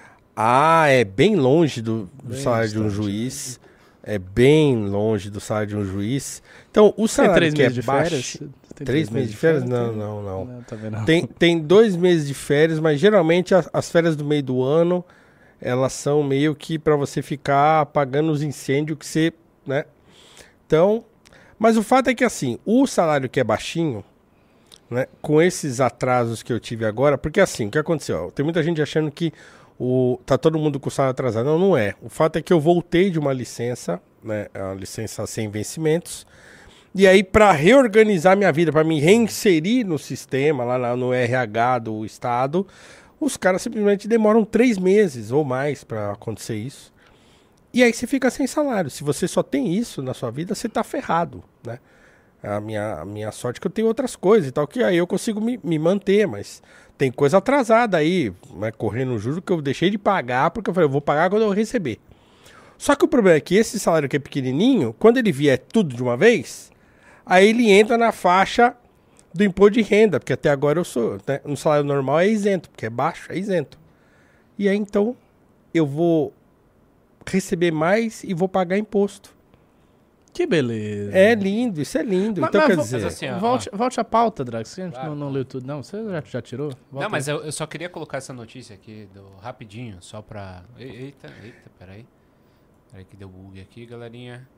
Ah, é bem longe do, do Bem salário de um distante. juiz. É bem longe do salário de um juiz. Então, o Tem salário três que é meses de férias? baixo... Tem Três meses de férias? Não, Tem- não, não. Não, também não. Tem, tem dois meses de férias, mas geralmente as, as férias do meio do ano, elas são meio que para você ficar apagando os incêndios que você, né? Então, mas o fato é que assim, o salário que é baixinho, né, com esses atrasos que eu tive agora, porque assim, o que aconteceu? Tem muita gente achando que o, tá todo mundo com o salário atrasado. Não, não é. O fato é que eu voltei de uma licença, né, uma licença sem vencimentos. E aí, para reorganizar minha vida, para me reinserir no sistema, lá na- no R H do Estado, os caras simplesmente demoram três meses ou mais para acontecer isso. E aí você fica sem salário. Se você só tem isso na sua vida, você tá ferrado, né? A minha, a minha sorte é que eu tenho outras coisas e tal, que aí eu consigo me, me manter, mas tem coisa atrasada aí, né, correndo juro que eu deixei de pagar, porque eu falei, eu vou pagar quando eu receber. Só que o problema é que esse salário que é pequenininho, quando ele vier tudo de uma vez, aí ele entra na faixa do imposto de renda, porque até agora eu sou, né, no salário normal é isento, porque é baixo, é isento. E aí então eu vou receber mais e vou pagar imposto. Que beleza. É lindo, isso é lindo. Mas- então mas quer vo- dizer, Mas assim, ó, Volte, volte à pauta, Drax, que a gente Claro, não, não leu tudo. Não, você já, já tirou? Volta Não, mas aí. eu, eu só queria colocar essa notícia aqui do rapidinho, só pra. E- Eita, eita, peraí. Peraí que deu bug aqui, galerinha.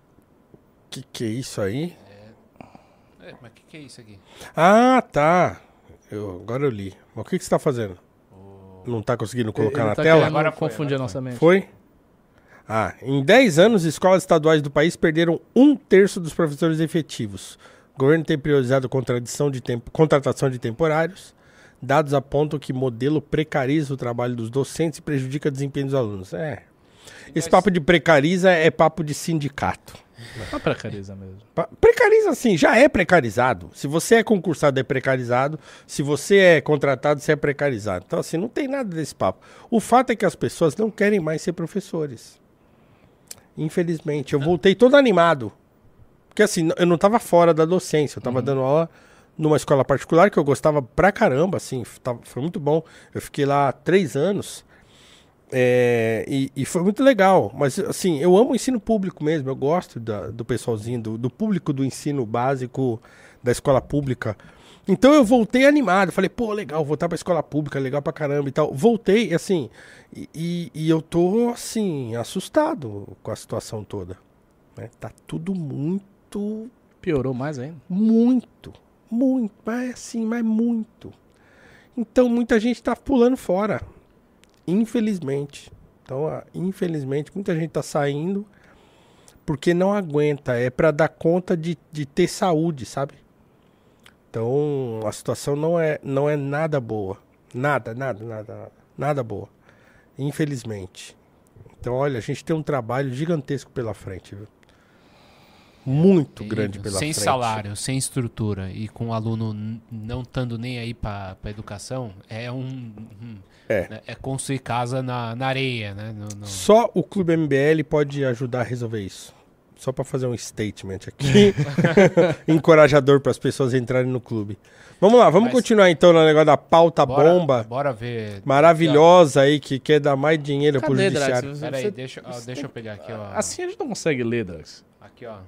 que que é isso aí? É, mas o que, que é isso aqui? Ah, tá. Eu, agora eu li. Mas o que, que você tá fazendo? O- Não tá conseguindo colocar Ele na tá tela? querendo Agora foi, confundir agora a nossa mente. Foi? Ah, em dez anos, escolas estaduais do país perderam um terço dos professores efetivos. O governo tem priorizado contradição de tempo, contratação de temporários. Dados apontam que modelo precariza o trabalho dos docentes e prejudica o desempenho dos alunos. É. Esse papo de precariza é papo de sindicato. Uma precariza mesmo. Pa- Precariza sim, já é precarizado. Se você é concursado, é precarizado. Se você é contratado, você é precarizado. Então, assim, não tem nada desse papo. O fato é que as pessoas não querem mais ser professores. Infelizmente. Eu voltei todo animado. Porque, assim, eu não estava fora da docência. Eu estava dando aula numa escola particular que eu gostava pra caramba, assim. tava- Foi muito bom. Eu fiquei lá três anos. É, e, e foi muito legal, mas assim, eu amo o ensino público mesmo, eu gosto da- do pessoalzinho, do, do público do ensino básico da escola pública. Então eu voltei animado, falei, pô, legal, voltar pra escola pública, legal pra caramba e tal. Voltei, assim, e, e- e eu tô, assim, assustado com a situação toda. Né? Tá tudo muito, Piorou mais ainda. muito, muito, mas assim, mas muito. Então muita gente tá pulando fora. Infelizmente. Então, ah, infelizmente, muita gente tá saindo porque não aguenta. É para dar conta de, de ter saúde, sabe? Então, a situação não é, não é nada boa. Nada, nada, nada, nada, nada boa. Infelizmente. Então, olha, a gente tem um trabalho gigantesco pela frente, viu? muito E grande pela sem frente. salário, sem estrutura e com o aluno n- não estando nem aí para a educação, é um. um- É. né, é construir casa na, na areia, né? No- no- Só o Clube M B L pode ajudar a resolver isso. Só para fazer um statement aqui. Encorajador para as pessoas entrarem no clube. Vamos lá, vamos Mas- continuar então no negócio da pauta bora, bomba. Bora ver. Maravilhosa aí, que quer dar mais dinheiro pro Cadê, judiciário. Drax? Pera aí, Você- deixa, ó, você deixa tem- eu pegar aqui, ó. Assim a gente não consegue ler, Drax. Aqui, ó.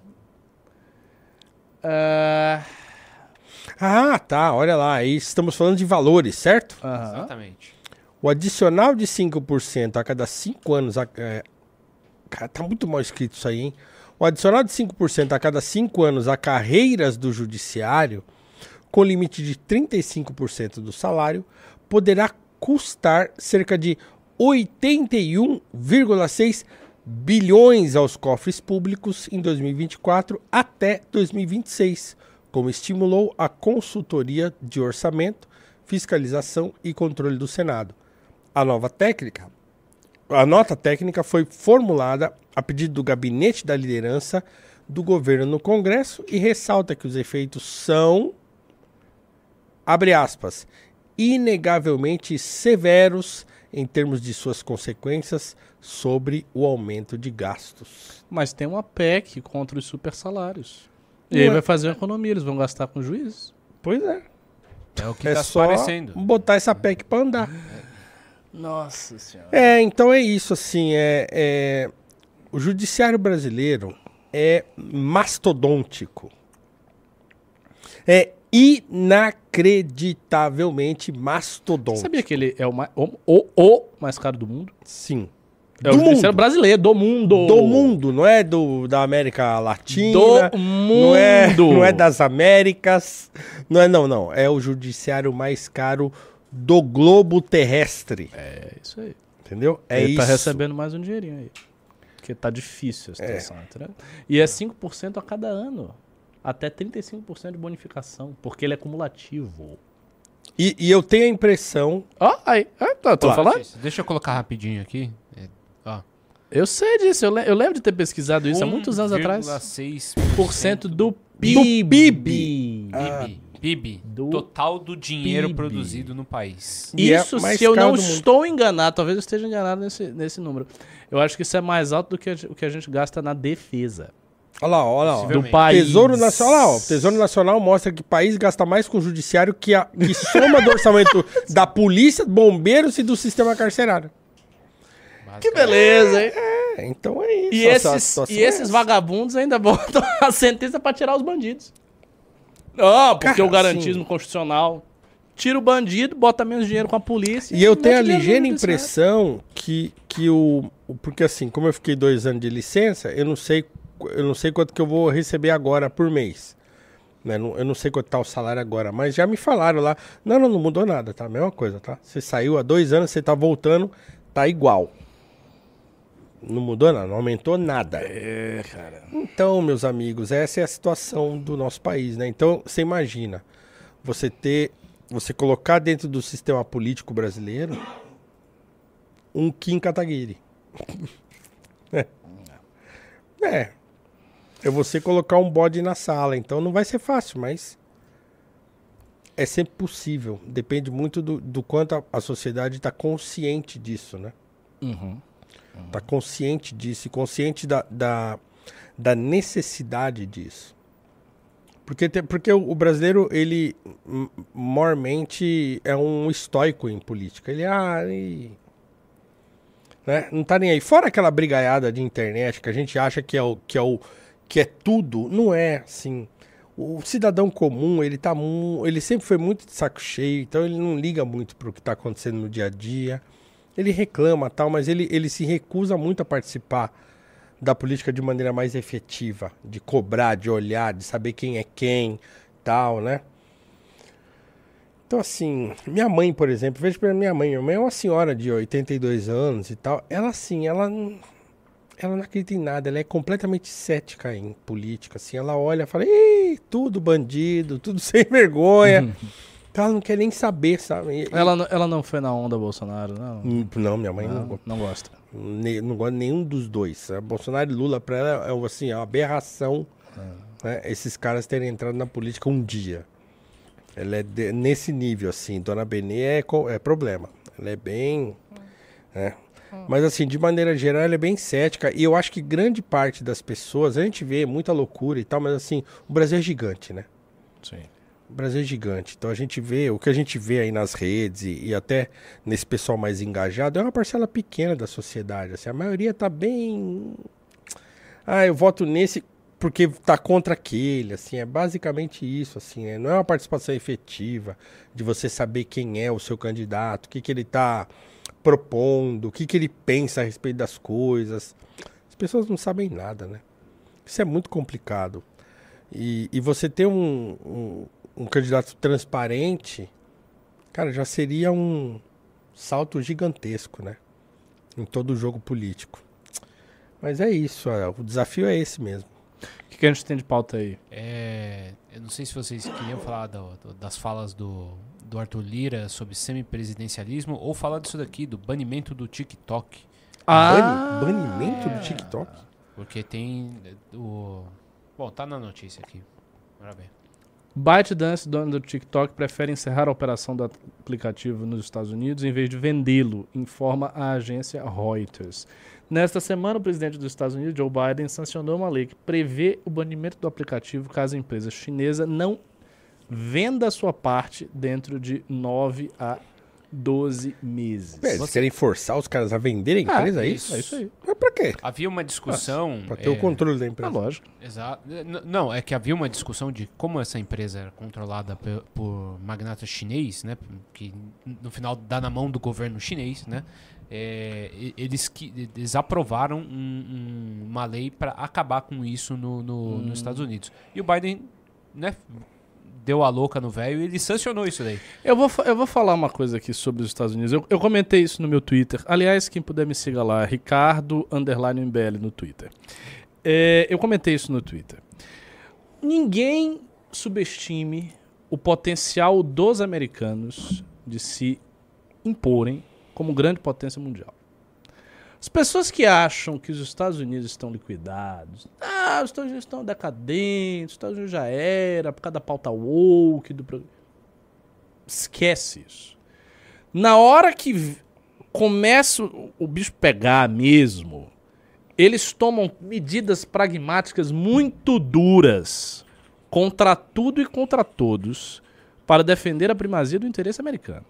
Ah, Ah, tá, olha lá. Aí estamos falando de valores, certo? aham. Exatamente. O adicional de cinco por cento a cada cinco anos... a- é, cara, tá muito mal escrito isso aí, hein? O adicional de cinco por cento a cada cinco anos a carreiras do judiciário, com limite de trinta e cinco por cento do salário, poderá custar cerca de oitenta e um vírgula seis bilhões aos cofres públicos em dois mil e vinte e quatro até dois mil e vinte e seis, como estimulou a consultoria de orçamento, fiscalização e controle do Senado. A nova técnica, a nota técnica foi formulada a pedido do Gabinete da Liderança do governo no Congresso e ressalta que os efeitos são, abre aspas, inegavelmente severos em termos de suas consequências sobre o aumento de gastos. Mas tem uma P E C contra os super salários. E Não aí é- vai fazer uma economia, eles vão gastar com juízes. Pois é. É o que É tá só aparecendo. botar essa P E C para andar. Nossa senhora. É, então é isso, assim, é, é- o judiciário brasileiro é mastodôntico. É inacreditavelmente mastodôntico. Sabia que ele é o, mais, o, o, o mais caro do mundo? Sim. É do o judiciário mundo. brasileiro, do mundo. Do mundo, não é do, da América Latina. Do Não é, mundo. não é das Américas. Não é, não, não. É o judiciário mais caro do globo terrestre. É isso aí. Entendeu? É ele isso. tá recebendo mais um dinheirinho aí. Porque tá difícil a situação, entendeu? E é cinco por cento a cada ano. Até trinta e cinco por cento de bonificação. Porque ele é cumulativo. E, e eu tenho a impressão. Ó, aí. Ah, tá, tô Ó, falando? Deixa eu colocar rapidinho aqui. É, ó. Eu sei disso. Eu, le- eu lembro de ter pesquisado isso há muitos anos atrás. um vírgula seis Por cento do P I B. PIB. P I B. P I B. Do Total do dinheiro P I B. produzido no país. E é Isso mais se eu caro não do mundo. estou enganado, talvez eu esteja enganado nesse, nesse número. Eu acho que isso é mais alto do que a ge- o que a gente gasta na defesa Olha lá, olha lá. ó. do Possivelmente. país. Tesouro Nacional, olha lá, ó. Tesouro Nacional mostra que o país gasta mais com o judiciário que a que soma do orçamento da polícia, bombeiros e do sistema carcerário. Que beleza, hein? É, então é isso. E a esses, situação e é esses essa. vagabundos ainda botam a sentença pra tirar os bandidos. Ah, porque Cara, o garantismo assim- constitucional tira o bandido, bota menos dinheiro com a polícia. E eu mete tenho a dinheiro no ligeira judiciário. impressão que, que o, o- porque assim, como eu fiquei dois anos de licença, eu não sei, eu não sei quanto que eu vou receber agora por mês. Né? Não- Eu não sei quanto tá o salário agora, mas já me falaram lá. Não, não, não mudou nada, tá? Mesma coisa, tá? Você saiu há dois anos, você tá voltando, tá igual. Não mudou nada, não aumentou nada. É, cara. Então, meus amigos, essa é a situação do nosso país, né? Então, você imagina, você ter, você colocar dentro do sistema político brasileiro um Kim Kataguiri. é. é. É você colocar um bode na sala. Então, não vai ser fácil, mas é sempre possível. Depende muito do, do quanto a, a sociedade está consciente disso, né? Uhum. Tá consciente disso e consciente da, da, da necessidade disso. Porque, te- porque o, o brasileiro, ele m- mormente é um estoico em política. Ele, ah, e- né? Não tá nem aí. Fora aquela brigaiada de internet que a gente acha que é, o, que é, o, que é tudo, não é assim. O cidadão comum, ele, tá, mu- ele sempre foi muito de saco cheio, então ele não liga muito pro que tá acontecendo no dia a dia. Ele reclama tal, mas ele, ele se recusa muito a participar da política de maneira mais efetiva, de cobrar, de olhar, de saber quem é quem, tal, né? Então, assim, minha mãe, por exemplo, veja pra minha mãe, minha mãe é uma senhora de oitenta e dois anos e tal, ela, assim, ela não, ela não acredita em nada, ela é completamente cética em política, assim, ela olha e fala, ih, tudo bandido, tudo sem vergonha. Então ela não quer nem saber, sabe? E- Ela, não- ela não foi na onda Bolsonaro, não? Hum, Não, minha mãe não, Não, não gosta. ne- não gosta de nenhum dos dois. sabe? Bolsonaro e Lula, pra ela, é assim, é uma aberração né, esses caras terem entrado na política um dia. Ela é de, nesse nível, assim. Dona Benê é, é problema. Ela é bem... Né? Mas, assim, de maneira geral, ela é bem cética. E eu acho que grande parte das pessoas... A gente vê muita loucura e tal, mas, assim, o Brasil é gigante, né? Sim. O Brasil é gigante. Então, a gente vê... O que a gente vê aí nas redes e, e até nesse pessoal mais engajado é uma parcela pequena da sociedade. Assim, a maioria tá bem... Ah, eu voto nesse... porque tá contra aquele, assim, é basicamente isso, assim, né? Não é uma participação efetiva de você saber quem é o seu candidato, o que, que ele tá propondo, o que, que ele pensa a respeito das coisas. As pessoas não sabem nada, né? Isso é muito complicado. E, e você ter um, um, um candidato transparente, cara, já seria um salto gigantesco, né? Em todo o jogo político. Mas é isso, ó, o desafio é esse mesmo. O que, que a gente tem de pauta aí? É, eu não sei se vocês queriam falar do- do- das falas do, do Arthur Lira sobre semipresidencialismo ou falar disso daqui, do banimento do TikTok. Bani- banimento do TikTok? Porque tem o... Bom, tá na notícia aqui. Bora ver. ByteDance, dono do TikTok, prefere encerrar a operação do aplicativo nos Estados Unidos em vez de vendê-lo, informa a agência Reuters. Nesta semana, o presidente dos Estados Unidos, Joe Biden, sancionou uma lei que prevê o banimento do aplicativo caso a empresa chinesa não venda a sua parte dentro de nove a doze meses. Pera, eles Você- querem forçar os caras a venderem a Ah, empresa, é isso. isso? É isso aí. Mas pra quê? Havia uma discussão... Pra ter é, o controle da É empresa. lógico. Exato. N- Não, é que havia uma discussão de como essa empresa era controlada pe- por magnata chinês, né? Que no final dá na mão do governo chinês, né? É, e- eles, que- eles aprovaram um- um- uma lei para acabar com isso no, no- nos Estados Unidos. E o Biden, né? Deu a louca no velho e ele sancionou isso daí. Eu vou, fa- eu vou falar uma coisa aqui sobre os Estados Unidos. Eu, eu comentei isso no meu Twitter. Aliás, quem puder me siga lá, Ricardo underline M B L no Twitter. É, eu comentei isso no Twitter. Ninguém subestime o potencial dos americanos de se imporem como grande potência mundial. As pessoas que acham que os Estados Unidos estão liquidados, ah, os Estados Unidos estão decadentes, os Estados Unidos já era, por causa da pauta woke, do pro- esquece isso. Na hora que v- começa o, o bicho pegar mesmo, eles tomam medidas pragmáticas muito duras contra tudo e contra todos para defender a primazia do interesse americano.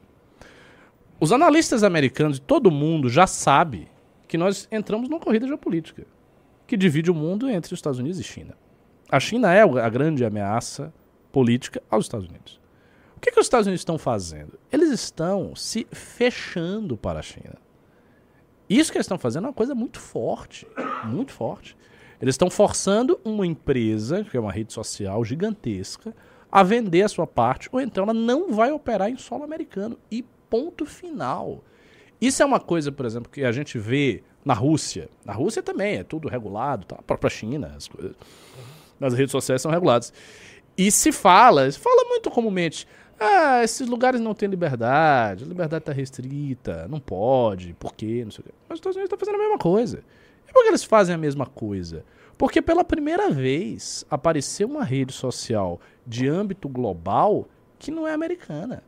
Os analistas americanos e todo mundo já sabe que nós entramos numa corrida geopolítica que divide o mundo entre os Estados Unidos e China. A China é o- a grande ameaça política aos Estados Unidos. O que, que os Estados Unidos estão fazendo? Eles estão se fechando para a China. Isso que eles estão fazendo é uma coisa muito forte, muito forte. Eles estão forçando uma empresa, que é uma rede social gigantesca, a vender a sua parte, ou então ela não vai operar em solo americano. E ponto final. Isso é uma coisa, por exemplo, que a gente vê na Rússia. Na Rússia também é tudo regulado, tá? A própria China, as coisas. Nas redes sociais são reguladas. E se fala, se fala muito comumente, ah, esses lugares não têm liberdade, a liberdade está restrita, não pode, por quê, não sei o quê. Mas os Estados Unidos estão fazendo a mesma coisa. E por que eles fazem a mesma coisa? Porque pela primeira vez apareceu uma rede social de âmbito global que não é americana.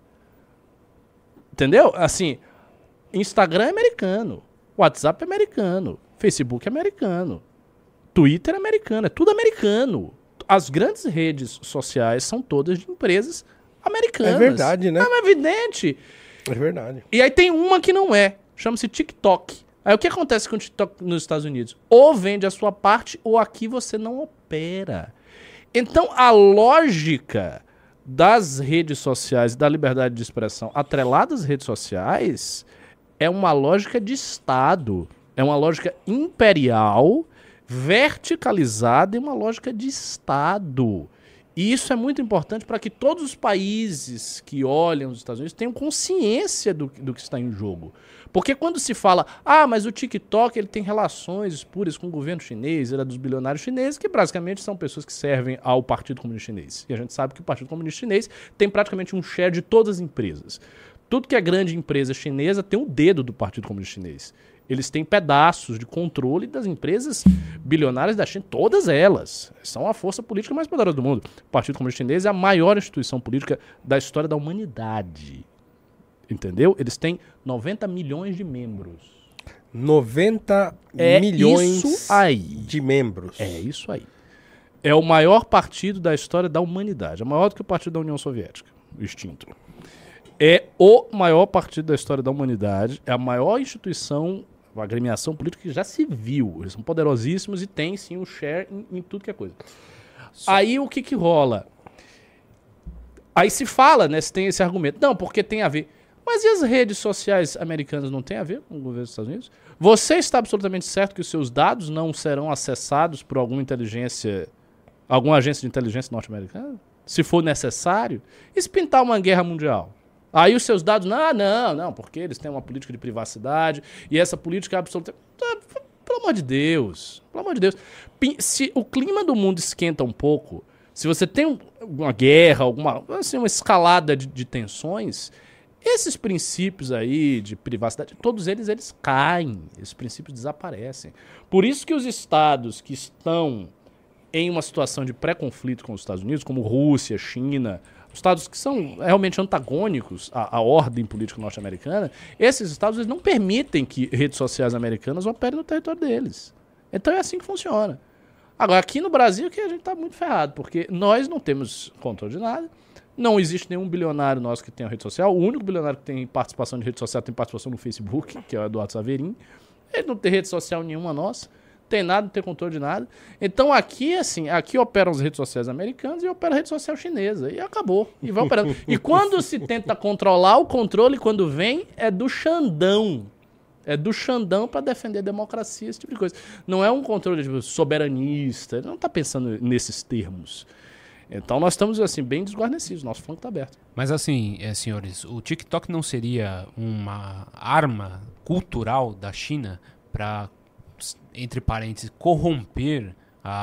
Entendeu? Assim, Instagram é americano, WhatsApp é americano, Facebook é americano, Twitter é americano, é tudo americano. As grandes redes sociais são todas de empresas americanas. É verdade, né? É evidente. É verdade. E aí tem uma que não é, chama-se TikTok. Aí o que acontece com o TikTok nos Estados Unidos? Ou vende a sua parte, ou aqui você não opera. Então a lógica das redes sociais, da liberdade de expressão atreladas às redes sociais, é uma lógica de Estado, é uma lógica imperial, verticalizada e uma lógica de Estado. E isso é muito importante para que todos os países que olham os Estados Unidos tenham consciência do, do que está em jogo. Porque quando se fala, ah, mas o TikTok ele tem relações espúrias com o governo chinês, ele é dos bilionários chineses, que basicamente são pessoas que servem ao Partido Comunista Chinês. E a gente sabe que o Partido Comunista Chinês tem praticamente um share de todas as empresas. tudo que é grande empresa chinesa tem o dedo do Partido Comunista Chinês. Eles têm pedaços de controle das empresas bilionárias da China, todas elas. São a força política mais poderosa do mundo. O Partido Comunista Chinês é a maior instituição política da história da humanidade. Entendeu? Eles têm noventa milhões de membros. noventa É milhões isso aí. de membros. É isso aí. É o maior partido da história da humanidade. É maior do que o partido da União Soviética, o extinto. É o maior partido da história da humanidade. É a maior instituição, a agremiação política que já se viu. Eles são poderosíssimos e têm, sim, um share em, em tudo que é coisa. Só... Aí o que que rola? Aí se fala, né, se tem esse argumento. Não, porque tem a ver. Mas e as redes sociais americanas não têm a ver com o governo dos Estados Unidos? Você está absolutamente certo que os seus dados não serão acessados por alguma inteligência, alguma agência de inteligência norte-americana? Se for necessário? E se pintar uma guerra mundial? Aí os seus dados, não, não, não, porque eles têm uma política de privacidade e essa política é absoluta... Pelo amor de Deus, pelo amor de Deus. Se o clima do mundo esquenta um pouco, se você tem um, uma guerra, alguma, assim, uma escalada de, de tensões... Esses princípios aí de privacidade, todos eles, eles caem, esses princípios desaparecem. Por isso que os estados que estão em uma situação de pré-conflito com os Estados Unidos, como Rússia, China, estados que são realmente antagônicos à, à ordem política norte-americana, esses estados eles não permitem que redes sociais americanas operem no território deles. Então é assim que funciona. Agora, aqui no Brasil que a gente está muito ferrado, porque nós não temos controle de nada. Não existe nenhum bilionário nosso que tenha rede social. O único bilionário que tem participação de rede social tem participação no Facebook, que é o Eduardo Saverin. Ele não tem rede social nenhuma nossa. Tem nada, não tem controle de nada. Então aqui, assim, aqui operam as redes sociais americanas e opera a rede social chinesa. E acabou. E vai operando. E quando se tenta controlar, o controle, quando vem, é do Xandão. É do Xandão para defender a democracia, esse tipo de coisa. Não é um controle tipo, soberanista. Ele não está pensando nesses termos. Então nós estamos assim bem desguarnecidos, nosso flanco está aberto. Mas assim, é, senhores, o TikTok não seria uma arma cultural da China para, entre parênteses, corromper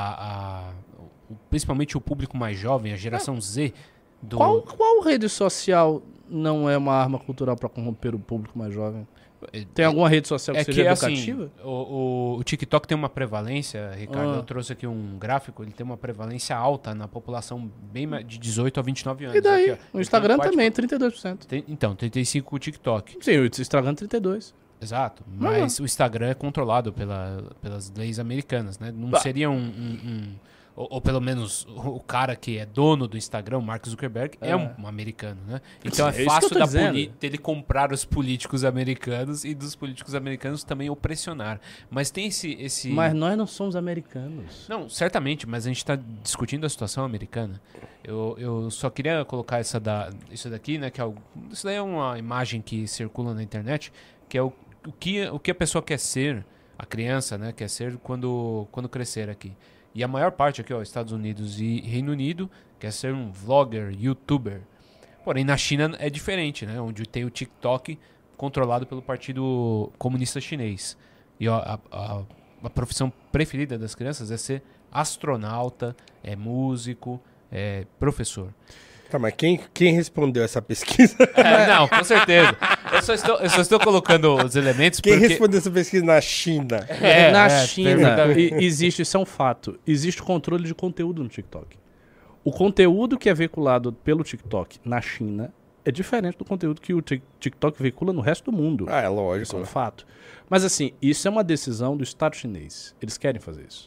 a, a, principalmente o público mais jovem, a geração é. Z? Do... Qual, qual rede social não é uma arma cultural para corromper o público mais jovem? Tem alguma rede social que é seja que, educativa? Assim, o, o, o TikTok tem uma prevalência, Ricardo, ah. eu trouxe aqui um gráfico, ele tem uma prevalência alta na população bem de dezoito a vinte e nove anos. E daí? Aqui, o Instagram um também, trinta e dois por cento. Tem, então, trinta e cinco por cento o TikTok. Sim, o Instagram trinta e dois por cento. Exato, mas ah. o Instagram é controlado pela, pelas leis americanas, né? Não ah. seria um... um, um Ou, ou pelo menos o cara que é dono do Instagram, o Mark Zuckerberg, é, é um, um americano, né? Então é, é fácil da dele comprar os políticos americanos e dos políticos americanos também o pressionar. Mas tem esse... esse... Mas nós não somos americanos. Não, certamente, mas a gente está discutindo a situação americana. Eu, eu só queria colocar essa da, isso daqui, né? Que é o, isso daí é uma imagem que circula na internet, que é o, o, que, o que a pessoa quer ser, a criança, né? Quer ser quando, quando crescer aqui. E a maior parte aqui, ó, Estados Unidos e Reino Unido, quer ser um vlogger, youtuber. Porém, na China é diferente, né? Onde tem o TikTok controlado pelo Partido Comunista Chinês. E ó, a, a, a profissão preferida das crianças é ser astronauta, é músico, é professor. Tá, mas quem, quem respondeu essa pesquisa? É, não, com certeza. Eu só, estou, eu só estou colocando os elementos Quem porque... respondeu essa pesquisa na China? É, na é, China, existe, isso é um fato, existe controle de conteúdo no TikTok. O conteúdo que é veiculado pelo TikTok na China é diferente do conteúdo que o TikTok veicula no resto do mundo. Ah, é lógico. Isso é um fato. Mas assim, isso é uma decisão do Estado chinês. Eles querem fazer isso.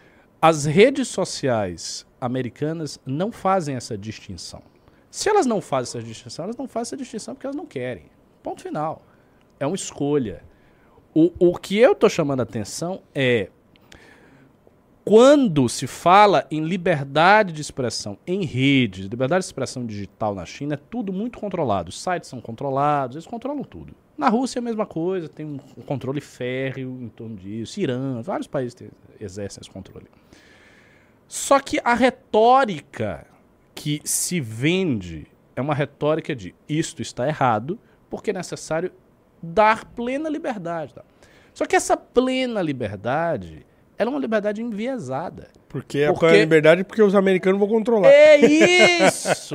As redes sociais americanas não fazem essa distinção. Se elas não fazem essa distinção, elas não fazem essa distinção porque elas não querem. Ponto final. É uma escolha. O, o que eu estou chamando a atenção é quando se fala em liberdade de expressão em redes, liberdade de expressão digital na China, é tudo muito controlado. Os sites são controlados, eles controlam tudo. Na Rússia é a mesma coisa, tem um controle férreo em torno disso. Irã, vários países tem, exercem esse controle. Só que a retórica que se vende é uma retórica de isto está errado, porque é necessário dar plena liberdade. Tá? Só que essa plena liberdade, ela é uma liberdade enviesada. Porque é Porque- a liberdade porque os americanos vão controlar. É isso!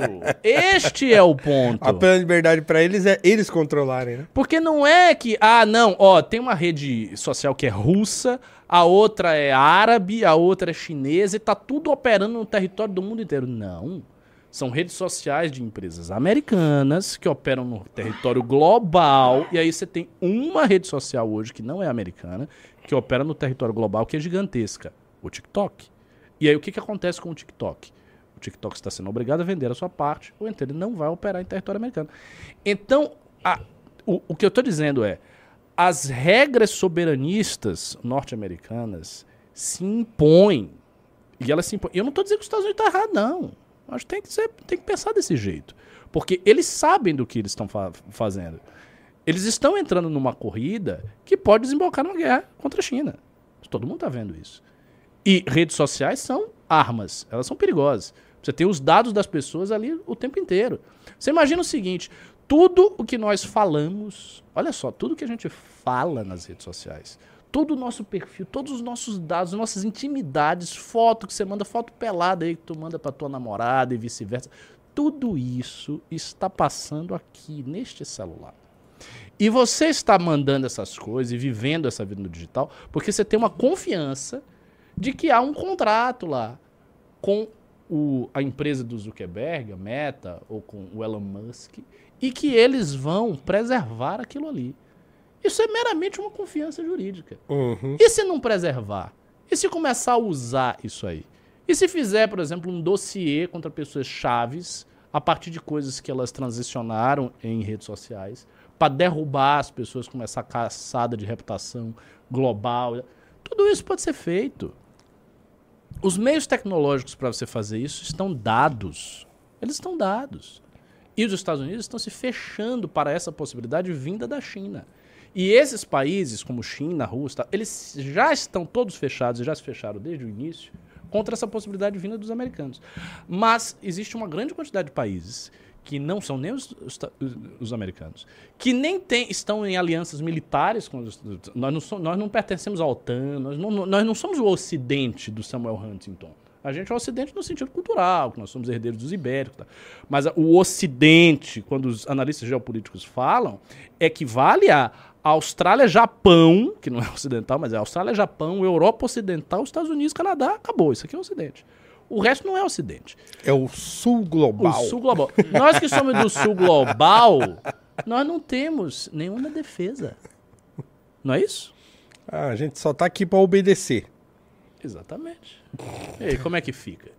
Este é o ponto. A plena liberdade pra eles é eles controlarem, né? Porque não é que, ah, não, ó, tem uma rede social que é russa, a outra é árabe, a outra é chinesa e tá tudo operando no território do mundo inteiro. Não. São redes sociais de empresas americanas que operam no território global. E aí você tem uma rede social hoje que não é americana, que opera no território global, que é gigantesca, o TikTok. E aí o que, que acontece com o TikTok? O TikTok está sendo obrigado a vender a sua parte, ou então ele não vai operar em território americano. Então, a- o, o que eu estou dizendo é, as regras soberanistas norte-americanas se impõem. E elas se impõem. Eu não estou dizendo que os Estados Unidos estão errados, não. Acho que tem que, ser, tem que pensar desse jeito. Porque eles sabem do que eles estão fa- fazendo. Eles estão entrando numa corrida que pode desembocar numa guerra contra a China. Todo mundo está vendo isso. E redes sociais são armas. Elas são perigosas. Você tem os dados das pessoas ali o tempo inteiro. Você imagina o seguinte, tudo o que nós falamos, olha só, tudo que a gente fala nas redes sociais, todo o nosso perfil, todos os nossos dados, nossas intimidades, foto que você manda, foto pelada aí que tu manda pra tua namorada e vice-versa, tudo isso está passando aqui neste celular. E você está mandando essas coisas e vivendo essa vida no digital porque você tem uma confiança de que há um contrato lá com o, a empresa do Zuckerberg, a Meta, ou com o Elon Musk, e que eles vão preservar aquilo ali. Isso é meramente uma confiança jurídica. Uhum. E se não preservar? E se começar a usar isso aí? E se fizer, por exemplo, um dossiê contra pessoas chaves a partir de coisas que elas transicionaram em redes sociais para derrubar as pessoas, começar a caçada de reputação global? Tudo isso pode ser feito. Os meios tecnológicos para você fazer isso estão dados. Eles estão dados. E os Estados Unidos estão se fechando para essa possibilidade vinda da China. E esses países, como China, Rússia, eles já estão todos fechados, e já se fecharam desde o início, contra essa possibilidade vinda dos americanos. Mas existe uma grande quantidade de países que não são nem os, os, os americanos, que nem tem, estão em alianças militares com os, nós, não somos, nós não pertencemos à OTAN, nós não, nós não somos o ocidente do Samuel Huntington. A gente é o ocidente no sentido cultural, que nós somos herdeiros dos ibéricos. Tá? Mas o ocidente, quando os analistas geopolíticos falam, equivale a Austrália-Japão, que não é ocidental, mas é Austrália-Japão, Europa Ocidental, Estados Unidos, Canadá, acabou. Isso aqui é o ocidente. O resto não é ocidente. É o sul global. O sul global. Nós que somos do sul global, nós não temos nenhuma defesa. Não é isso? Ah, a gente só tá aqui pra obedecer. Exatamente. E aí, como é que fica?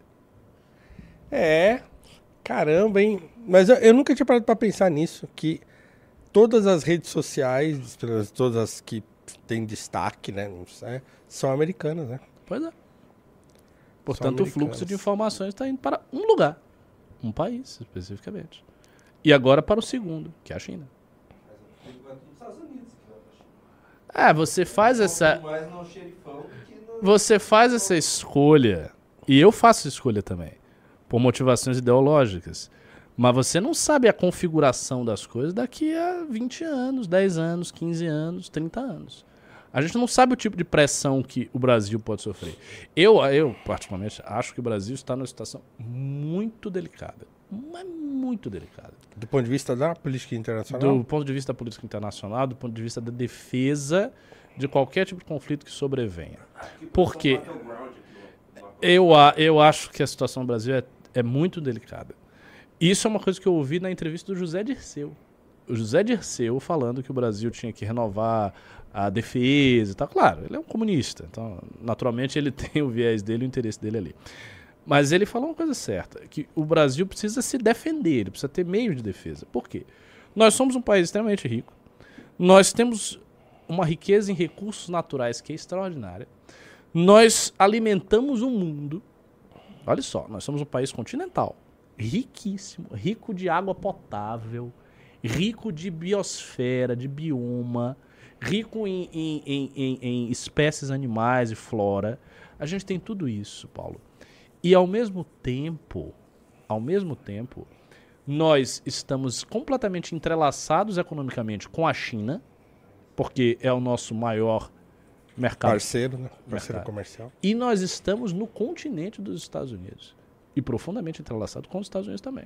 É, caramba, hein? Mas eu, eu nunca tinha parado pra pensar nisso, que todas as redes sociais, pelo menos todas as que têm destaque, né, não sei, são americanas, né? Pois é. Portanto, o fluxo americanas. de informações está indo para um lugar. Um país, especificamente. E agora para o segundo, que é a China. Mas vai tudo nos Estados Unidos. Que vai pra China. É, você faz essa... Confio mais no xerifão do que no... Você faz essa escolha, e eu faço escolha também, por motivações ideológicas. Mas você não sabe a configuração das coisas daqui a vinte anos, dez anos, quinze anos, trinta anos. A gente não sabe o tipo de pressão que o Brasil pode sofrer. Eu, eu particularmente, acho que o Brasil está numa situação muito delicada. Mas muito delicada. Do ponto de vista da política internacional. Do ponto de vista da política internacional, do ponto de vista da defesa de qualquer tipo de conflito que sobrevenha. Porque eu, a- eu acho que a situação no Brasil é, é muito delicada. Isso é uma coisa que eu ouvi na entrevista do José Dirceu. O José Dirceu falando que o Brasil tinha que renovar a defesa e tal. Claro, ele é um comunista, então naturalmente ele tem o viés dele, o interesse dele ali. Mas ele falou uma coisa certa, que o Brasil precisa se defender, ele precisa ter meio de defesa. Por quê? Nós somos um país extremamente rico, nós temos uma riqueza em recursos naturais que é extraordinária, nós alimentamos o mundo, olha só, nós somos um país continental, riquíssimo, rico de água potável, rico de biosfera, de bioma, rico em, em, em, em, em espécies animais e flora. A gente tem tudo isso, Paulo. E ao mesmo tempo, ao mesmo tempo, nós estamos completamente entrelaçados economicamente com a China, porque é o nosso maior mercado. Parceiro, né? Parceiro Mercado. comercial. E nós estamos no continente dos Estados Unidos. E profundamente entrelaçado com os Estados Unidos também.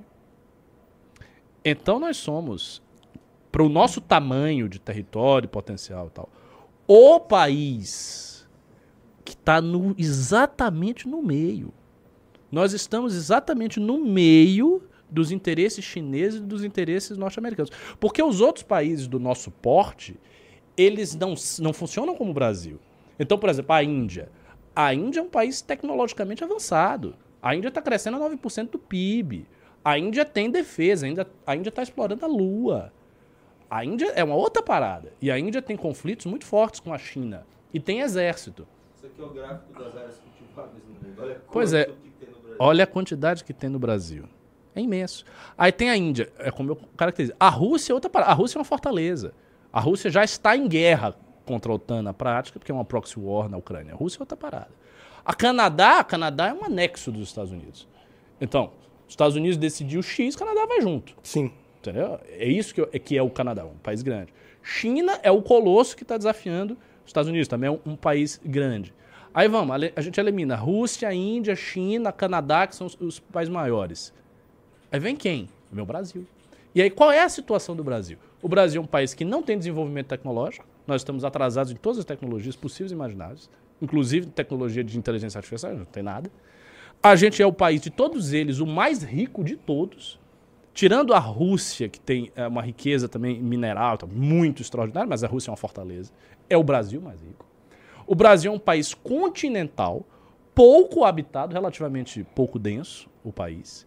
Então nós somos, para o nosso tamanho de território, potencial e tal, o país que está exatamente no meio. Nós estamos exatamente no meio dos interesses chineses e dos interesses norte-americanos. Porque os outros países do nosso porte, eles não, não funcionam como o Brasil. Então, por exemplo, a Índia. A Índia é um país tecnologicamente avançado. A Índia está crescendo a nove por cento do P I B. A Índia tem defesa, ainda, a Índia está explorando a Lua. A Índia é uma outra parada. E a Índia tem conflitos muito fortes com a China. E tem exército. Isso aqui é o gráfico das áreas cultiváveis no mundo. Olha Pois é. quanto que tem no Brasil. Olha a quantidade que tem no Brasil. É imenso. Aí tem a Índia, é como eu caracterizo. A Rússia é outra parada. A Rússia é uma fortaleza. A Rússia já está em guerra contra a OTAN na prática, porque é uma proxy war na Ucrânia. A Rússia é outra parada. A Canadá, a Canadá é um anexo dos Estados Unidos. Então, os Estados Unidos decidiu X, o Canadá vai junto. Sim. Entendeu? É isso que, é, que é o Canadá, um país grande. China é o colosso que está desafiando os Estados Unidos, também é um, um país grande. Aí vamos, a, a gente elimina Rússia, Índia, China, Canadá, que são os, os países maiores. Aí vem quem? Vem o Brasil. E aí qual é a situação do Brasil? O Brasil é um país que não tem desenvolvimento tecnológico, nós estamos atrasados em todas as tecnologias possíveis e imagináveis, inclusive tecnologia de inteligência artificial, não tem nada. A gente é o país de todos eles, o mais rico de todos, tirando a Rússia, que tem é, uma riqueza também mineral, tá, muito extraordinária, mas a Rússia é uma fortaleza, é o Brasil mais rico. O Brasil é um país continental, pouco habitado, relativamente pouco denso, o país,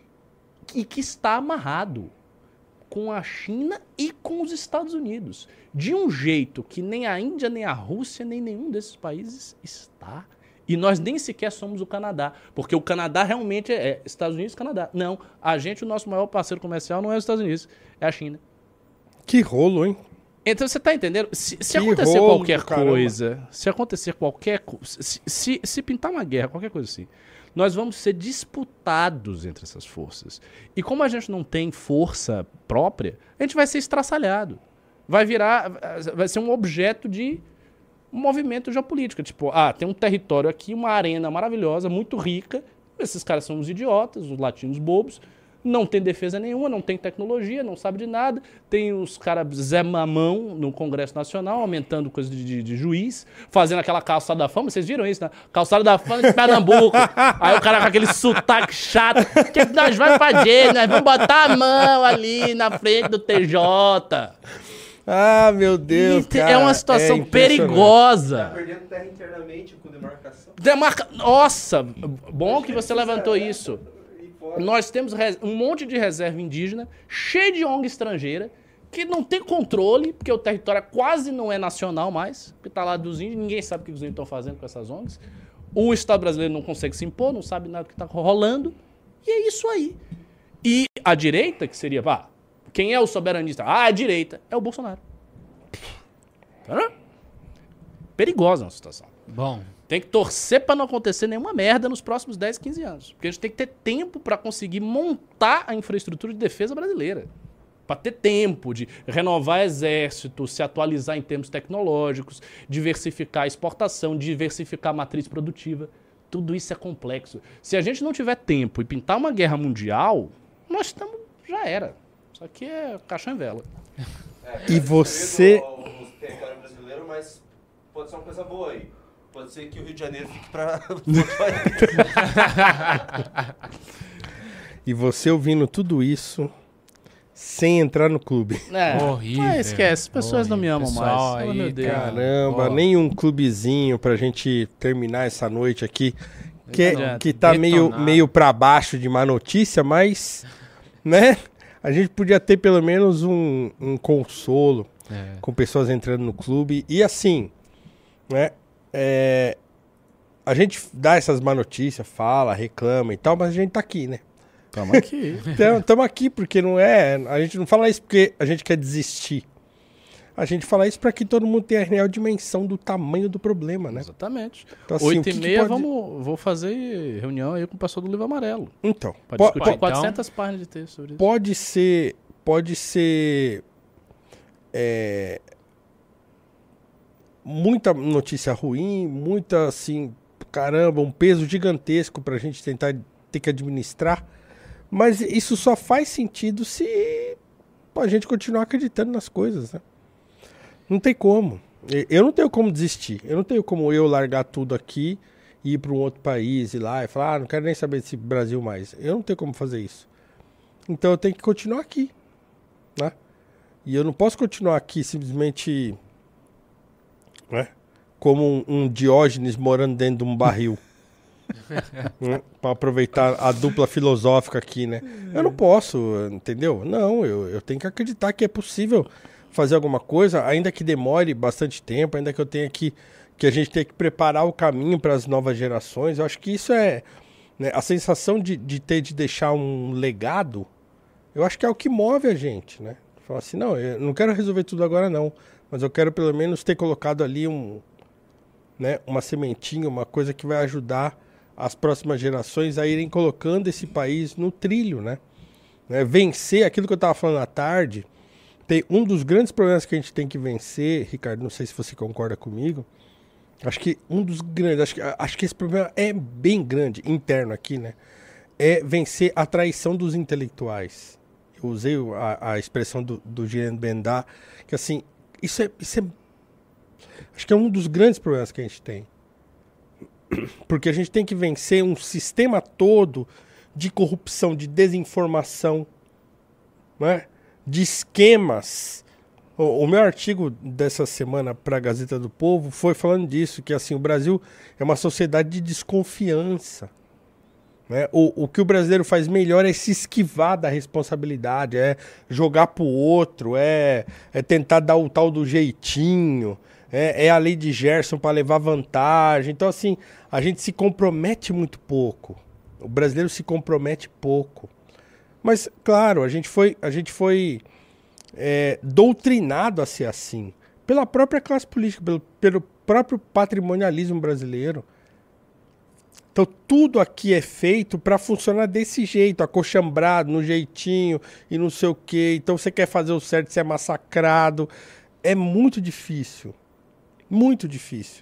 e que está amarrado com a China e com os Estados Unidos, de um jeito que nem a Índia, nem a Rússia, nem nenhum desses países está. E nós nem sequer somos o Canadá, porque o Canadá realmente é Estados Unidos e Canadá. Não, a gente, o nosso maior parceiro comercial não é os Estados Unidos, é a China. Que rolo, hein? Então você tá entendendo? Se, se Que acontecer rolo qualquer do caramba. coisa, se acontecer qualquer coisa, se, se, se pintar uma guerra, qualquer coisa assim, nós vamos ser disputados entre essas forças. E como a gente não tem força própria, a gente vai ser estraçalhado. Vai virar, vai ser um objeto de movimento geopolítico. Tipo, ah, tem um território aqui, uma arena maravilhosa, muito rica, esses caras são os idiotas, os latinos bobos, não tem defesa nenhuma, não tem tecnologia, não sabe de nada. Tem os caras Zé Mamão no Congresso Nacional, aumentando coisa de, de, de juiz, fazendo aquela calçada da fama. Vocês viram isso, né? Calçada da fama de Pernambuco. Aí o cara com aquele sotaque chato. O que, que nós vamos fazer? Nós vamos botar a mão ali na frente do T J. Ah, meu Deus, E te- cara. é uma situação é impressionante. Tá perigosa. perdendo terra internamente com demarcação. Demarca... Nossa, bom que você levantou isso. E fora. Nós temos res- um monte de reserva indígena, cheio de O N G estrangeira, que não tem controle, porque o território quase não é nacional mais, porque tá lá dos índios, ninguém sabe o que os índios estão fazendo com essas O N Gs. O Estado brasileiro não consegue se impor, não sabe nada do que está rolando, e é isso aí. E a direita, que seria, pá, quem é o soberanista? Ah, a direita, é o Bolsonaro. Tá? Perigosa a situação. Bom, Tem que torcer para não acontecer nenhuma merda nos próximos dez, quinze anos. Porque a gente tem que ter tempo para conseguir montar a infraestrutura de defesa brasileira. Para ter tempo de renovar exército, se atualizar em termos tecnológicos, diversificar a exportação, diversificar a matriz produtiva. Tudo isso é complexo. Se a gente não tiver tempo e pintar uma guerra mundial, nós estamos. Já era. Isso aqui é caixão em vela. É, E tá você- descrevendo O, o território brasileiro, mas pode ser uma coisa boa aí. Pode ser que o Rio de Janeiro fique pra. E você ouvindo tudo isso sem entrar no clube. É, Horrível, mas esquece, as pessoas não me amam Pessoal mais. Oh, aí, meu Deus. cara. Caramba, Ó. nem um clubezinho pra gente terminar essa noite aqui. Que, é- adianta. que tá meio, Detonado. meio pra baixo de má notícia, mas, né? A gente podia ter pelo menos um, um consolo É. com pessoas entrando no clube. E assim, né? É, a gente dá essas má notícias, fala, reclama e tal, mas a gente tá aqui, né? Tamo aqui. Então, estamos aqui porque não é. A gente não fala isso porque a gente quer desistir. A gente fala isso para que todo mundo tenha a real dimensão do tamanho do problema, né? Exatamente. Então, assim, Oito o que e que meia, pode- vamos, vou fazer reunião aí com o pessoal do Livro Amarelo. Então, Pra po- discutir po- quatrocentas páginas de texto sobre isso. pode ser. Pode ser. é, muita notícia ruim, muita, assim, caramba, um peso gigantesco pra gente tentar ter que administrar. Mas isso só faz sentido se a gente continuar acreditando nas coisas, né? Não tem como. Eu não tenho como desistir. Eu não tenho como eu largar tudo aqui e ir para um outro país e lá e falar, ah, não quero nem saber desse Brasil mais. Eu não tenho como fazer isso. Então eu tenho que continuar aqui, né? E eu não posso continuar aqui simplesmente, né, como um, um Diógenes morando dentro de um barril. Né? Para aproveitar a dupla filosófica aqui, né? Eu não posso, entendeu? Não, eu, eu tenho que acreditar que é possível fazer alguma coisa, ainda que demore bastante tempo, ainda que eu tenha que, que a gente tenha que preparar o caminho para as novas gerações. Eu acho que isso é, né, a sensação de, de ter de deixar um legado, eu acho que é o que move a gente, né? Falar assim, não, eu não quero resolver tudo agora não, mas eu quero pelo menos ter colocado ali um, né, uma sementinha, uma coisa que vai ajudar as próximas gerações a irem colocando esse país no trilho, né? né? Vencer aquilo que eu estava falando à tarde. Tem um dos grandes problemas que a gente tem que vencer, Ricardo, não sei se você concorda comigo, acho que um dos grandes, acho que, acho que esse problema é bem grande, interno aqui, né? É vencer a traição dos intelectuais. Eu usei a, a expressão do, do Jiren Bendá, que assim, isso é, isso é, acho que é um dos grandes problemas que a gente tem. Porque a gente tem que vencer um sistema todo de corrupção, de desinformação, né? De esquemas. O, o meu artigo dessa semana para a Gazeta do Povo foi falando disso, que assim, o Brasil é uma sociedade de desconfiança. Né? O, o que o brasileiro faz melhor é se esquivar da responsabilidade, é jogar pro outro, é, é tentar dar o tal do jeitinho. É, é a lei de Gerson para levar vantagem. Então, assim, a gente se compromete muito pouco. O brasileiro se compromete pouco. Mas, claro, a gente foi, a gente foi é, doutrinado a ser assim. Pela própria classe política, pelo, pelo próprio patrimonialismo brasileiro. Então, tudo aqui é feito para funcionar desse jeito, acochambrado, no jeitinho e não sei o quê. Então, você quer fazer o certo, você é massacrado. É muito difícil. Muito difícil.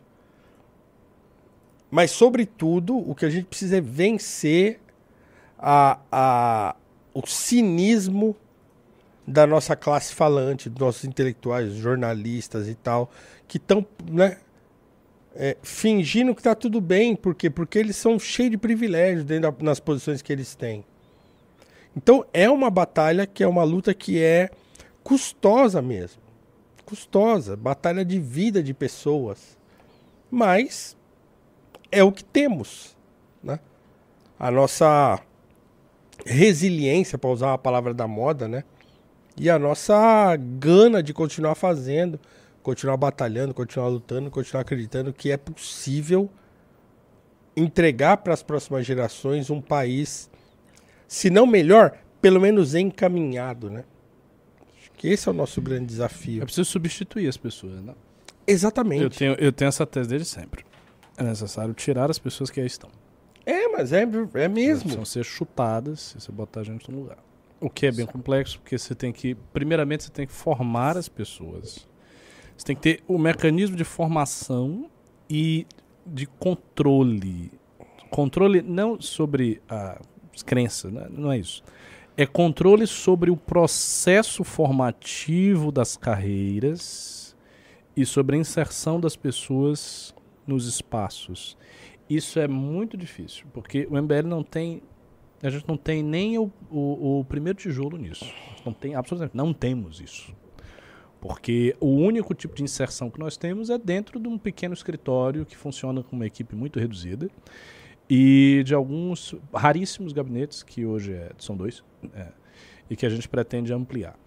Mas, sobretudo, o que a gente precisa é vencer a, a, o cinismo da nossa classe falante, dos nossos intelectuais, jornalistas e tal, que estão, né, é, fingindo que está tudo bem. Por quê? Porque eles são cheios de privilégios dentro da, nas posições que eles têm. Então, é uma batalha que é uma luta que é custosa mesmo. Custosa, batalha de vida de pessoas, mas é o que temos, né? A nossa resiliência, para usar a palavra da moda, né? E a nossa gana de continuar fazendo, continuar batalhando, continuar lutando, continuar acreditando que é possível entregar para as próximas gerações um país, se não melhor, pelo menos encaminhado, né? Que esse é o nosso grande desafio. É preciso substituir as pessoas, né? Exatamente. Eu tenho, eu tenho essa tese desde sempre. É necessário tirar as pessoas que aí estão. É, mas é, é mesmo. Precisam ser chutadas se você botar a gente no lugar. O que é bem complexo, porque você tem que... Primeiramente, você tem que formar as pessoas. Você tem que ter o mecanismo de formação e de controle. Controle não sobre as crenças, né? Não é isso. É controle sobre o processo formativo das carreiras e sobre a inserção das pessoas nos espaços. Isso é muito difícil, porque o M B L não tem... A gente não tem nem o, o, o primeiro tijolo nisso. Não tem, absolutamente, não temos isso. Porque o único tipo de inserção que nós temos é dentro de um pequeno escritório que funciona com uma equipe muito reduzida e de alguns raríssimos gabinetes, que hoje é, são dois, é, e que a gente pretende ampliar.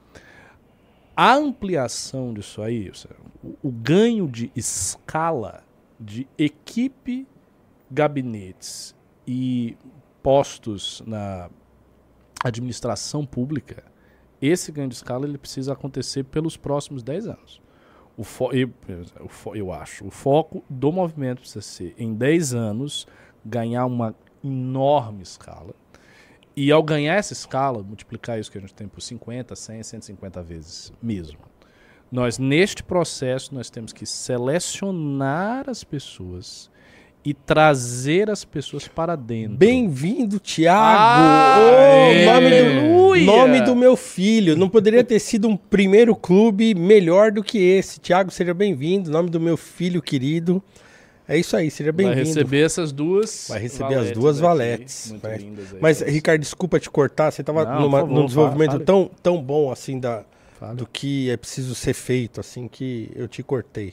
A ampliação disso aí, o, o ganho de escala de equipe, gabinetes e postos na administração pública, esse ganho de escala ele precisa acontecer pelos próximos dez anos. O fo- eu, eu, eu acho. O foco do movimento precisa ser, em dez anos, ganhar uma enorme escala. E ao ganhar essa escala, multiplicar isso que a gente tem por cinquenta, cem, cento e cinquenta vezes mesmo. Nós, neste processo, nós temos que selecionar as pessoas e trazer as pessoas para dentro. Bem-vindo, Thiago! Ah, oh, nome, aleluia! do, nome do meu filho. Não poderia ter sido um primeiro clube melhor do que esse. Thiago, seja bem-vindo. Nome do meu filho querido. É isso aí, seja bem-vindo. Vai receber essas duas Vai receber as duas valetes. Muito Vai. lindas aí, Mas, todas. Ricardo, desculpa te cortar. Você estava Não, numa, por favor, num desenvolvimento fale. tão, tão bom assim da, Fale. do que é preciso ser feito, assim, que eu te cortei.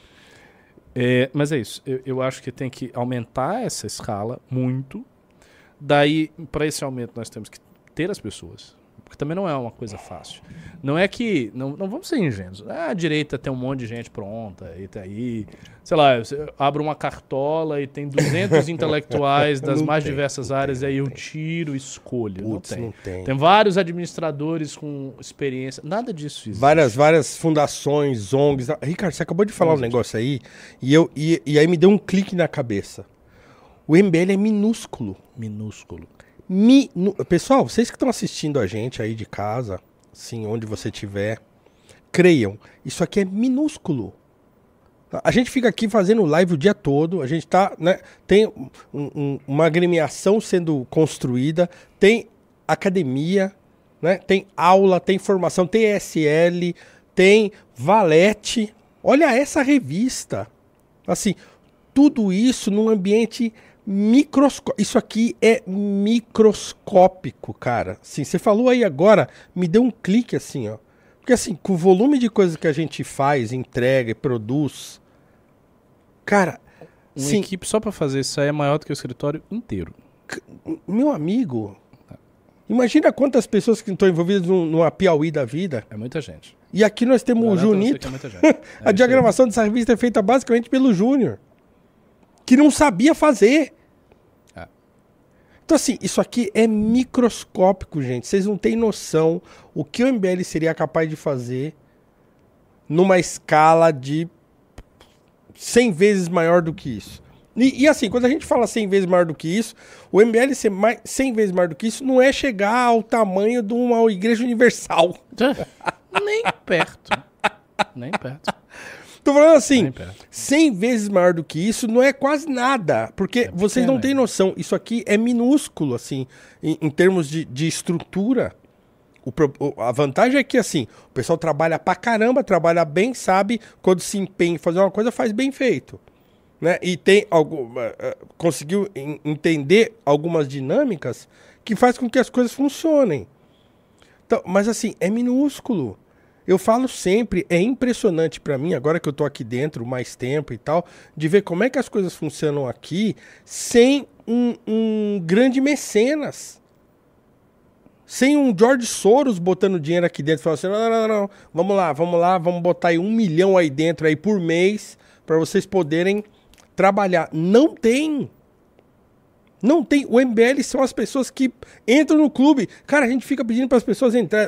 É, mas é isso. Eu, eu acho que tem que aumentar essa escala muito. Daí, para esse aumento, nós temos que ter as pessoas. Porque também não é uma coisa fácil. Não é que... Não, não vamos ser ingênuos. Ah, a direita tem um monte de gente pronta. E tá aí... Sei lá, você abre uma cartola e tem duzentos intelectuais das Não mais tem, diversas não áreas. tem, E aí não eu tem. tiro, escolho. Putz, não tem. não tem. Tem vários administradores com experiência. Nada disso existe. Várias, várias fundações, O N Gs. Ricardo, você acabou de falar Não um existe. negócio aí e, eu, e, e aí me deu um clique na cabeça. O M B L é minúsculo. Minúsculo. Minu... Pessoal, vocês que estão assistindo a gente aí de casa, assim, onde você estiver, creiam, isso aqui é minúsculo. A gente fica aqui fazendo live o dia todo, a gente tá, né, tem um- um- uma agremiação sendo construída, tem academia, né, tem aula, tem formação, tem E S L, tem Valete. Olha essa revista. Assim, tudo isso num ambiente microscópico. Isso aqui é microscópico, cara. Assim, você falou aí agora, me deu um clique assim, ó. Porque assim, com o volume de coisas que a gente faz, entrega e produz, cara, Uma sim, equipe só para fazer isso aí é maior do que o escritório inteiro. meu amigo, imagina quantas pessoas que estão envolvidas num- numa Piauí da vida. É muita gente. E aqui nós temos o Garanto a você Junito. que é muita gente. É isso A aí. diagramação dessa revista é feita basicamente pelo Júnior, que não sabia fazer. É. Então, assim, isso aqui é microscópico, gente. Vocês não têm noção o que o M B L seria capaz de fazer numa escala de cem vezes maior do que isso. E, e, assim, quando a gente fala cem vezes maior do que isso, o M B L ser mais, cem vezes maior do que isso não é chegar ao tamanho de uma igreja universal. Nem perto. Nem perto. Tô falando assim, Nem perto. cem vezes maior do que isso não é quase nada, porque vocês não pequeno, têm é. noção. Isso aqui é minúsculo, assim, em, em termos de, de estrutura. O pro- o- a vantagem é que, assim, o pessoal trabalha pra caramba, trabalha bem, sabe, quando se empenha em fazer uma coisa, faz bem feito. Né? E tem algum, eh, eh, conseguiu en- entender algumas dinâmicas que faz com que as coisas funcionem. Então, mas assim, é minúsculo. Eu falo sempre, é impressionante pra mim, agora que eu tô aqui dentro mais tempo e tal, de ver como é que as coisas funcionam aqui sem um, um grande mecenas. Sem um George Soros botando dinheiro aqui dentro, falando assim, não, não, não, não, vamos lá, vamos lá, vamos botar aí um milhão aí dentro aí por mês pra vocês poderem trabalhar. Não tem. Não tem. O M B L são as pessoas que entram no clube. Cara, a gente fica pedindo para as pessoas entrar,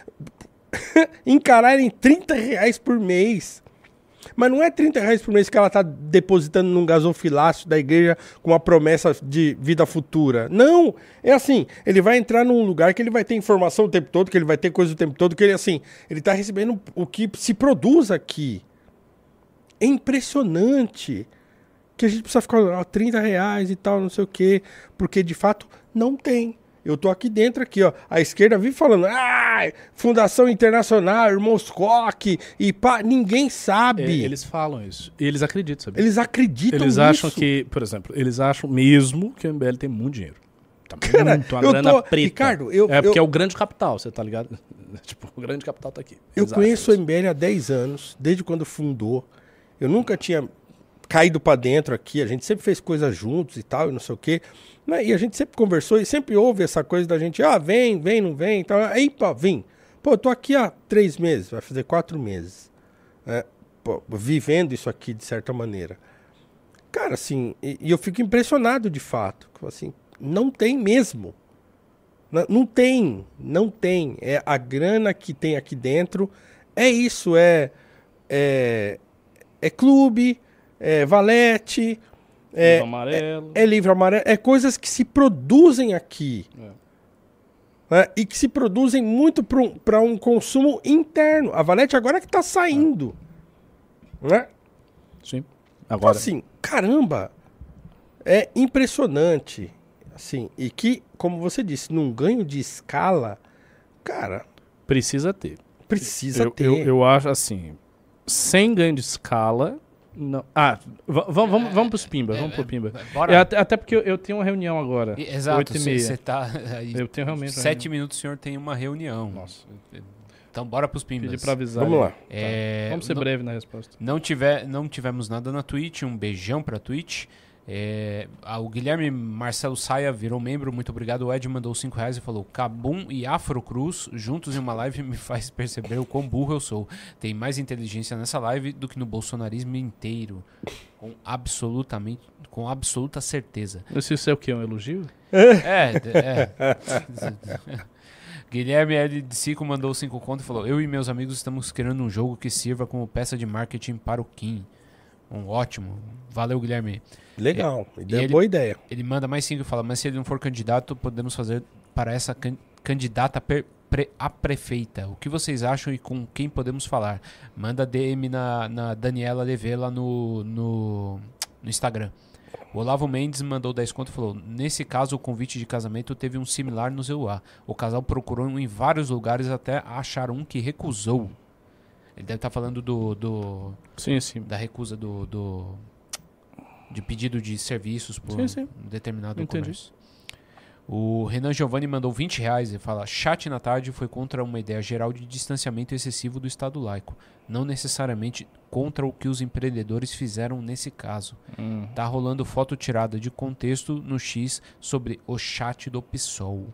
encararem trinta reais por mês. Mas não é trinta reais por mês que ela tá depositando num gasofilácio da igreja com uma promessa de vida futura. Não! É assim, ele vai entrar num lugar que ele vai ter informação o tempo todo, que ele vai ter coisa o tempo todo, que ele, assim, ele tá recebendo o que se produz aqui. É impressionante que a gente precisa ficar, ó, trinta reais e tal, não sei o quê, porque de fato não tem. Eu tô aqui dentro, aqui, ó. A esquerda vive falando, ah, Fundação Internacional, Irmãos Koch, e pá, ninguém É, sabe. eles falam isso. E eles acreditam, sabe? Eles acreditam Eles nisso. acham que, por exemplo, eles acham mesmo que o M B L tem muito dinheiro. Tá Cara, muito, uma eu grana tô- preta. Ricardo, eu- é porque eu- é o grande capital, você tá ligado? Tipo, o grande capital tá aqui. Eu Eles conheço o acham M B L há dez anos, desde quando fundou. Eu nunca tinha caído pra dentro aqui, a gente sempre fez coisas juntos e tal, e não sei o quê. Né? E a gente sempre conversou e sempre houve essa coisa da gente, ah, vem, vem, não vem e tal. Aí, pô, vim. Pô, eu tô aqui há três meses, vai fazer quatro meses. Né? Pô, vivendo isso aqui de certa maneira. Cara, assim, e, e eu fico impressionado de fato. Assim, não tem mesmo. Não, não tem, não tem. É a grana que tem aqui dentro. É isso, é é, é clube, é valete, é, Livro amarelo. é livro amarelo, é coisas que se produzem aqui. É. né, e que se produzem muito para um consumo interno. A Valete agora é que está saindo. Né? Sim. Então, Agora, assim, caramba, é impressionante. Assim, e que, como você disse, num ganho de escala, cara, precisa ter. precisa Eu, ter. eu, eu acho assim, sem ganho de escala... Não. Ah, v- vamos, vamos, vamos pros Pimba, vamos pro Pimba. Bora. É, até, até porque eu, eu tenho uma reunião agora. E- Exato, oito e meia. você tá. Aí, Eu tenho realmente uma Sete reunião. minutos o senhor tem uma reunião. Nossa. Então bora pros Pimbas. Pedi pra avisar. Vamos aí. lá. É, Vamos ser não- breve na resposta. Não, tiver, não tivemos nada na Twitch, um beijão pra Twitch. É, ah, o Guilherme Marcelo Saia virou membro, muito obrigado. O Ed mandou cinco reais e falou: Cabum e Afro Cruz juntos em uma live me faz perceber o quão burro eu sou. Tem mais inteligência nessa live do que no bolsonarismo inteiro. Com absolutamente, com absoluta certeza. Isso é o quê? Um elogio? É, é. Guilherme L de Cico mandou cinco conto e falou: eu e meus amigos estamos criando um jogo que sirva como peça de marketing para o Kim. Um ótimo. Valeu, Guilherme. Legal, E ideia, ele- boa ideia. Ele manda mais cinco e fala: mas se ele não for candidato, podemos fazer para essa can- candidata per- pre- a prefeita. O que vocês acham e com quem podemos falar? Manda D M na, na Daniela Levê lá no, no, no Instagram. O Olavo Mendes mandou dez conto e falou: nesse caso, o convite de casamento teve um similar no Zeuá. O casal procurou em vários lugares até achar um que recusou. Ele deve estar falando do, do Sim, sim. da recusa do, do de pedido de serviços por Sim, sim. um determinado Entendi. comércio. O Renan Giovanni mandou vinte reais e fala: chat na tarde foi contra uma ideia geral de distanciamento excessivo do Estado laico, não necessariamente contra o que os empreendedores fizeram nesse caso. Hum. Tá rolando foto tirada de contexto no X sobre o chat do PSOL.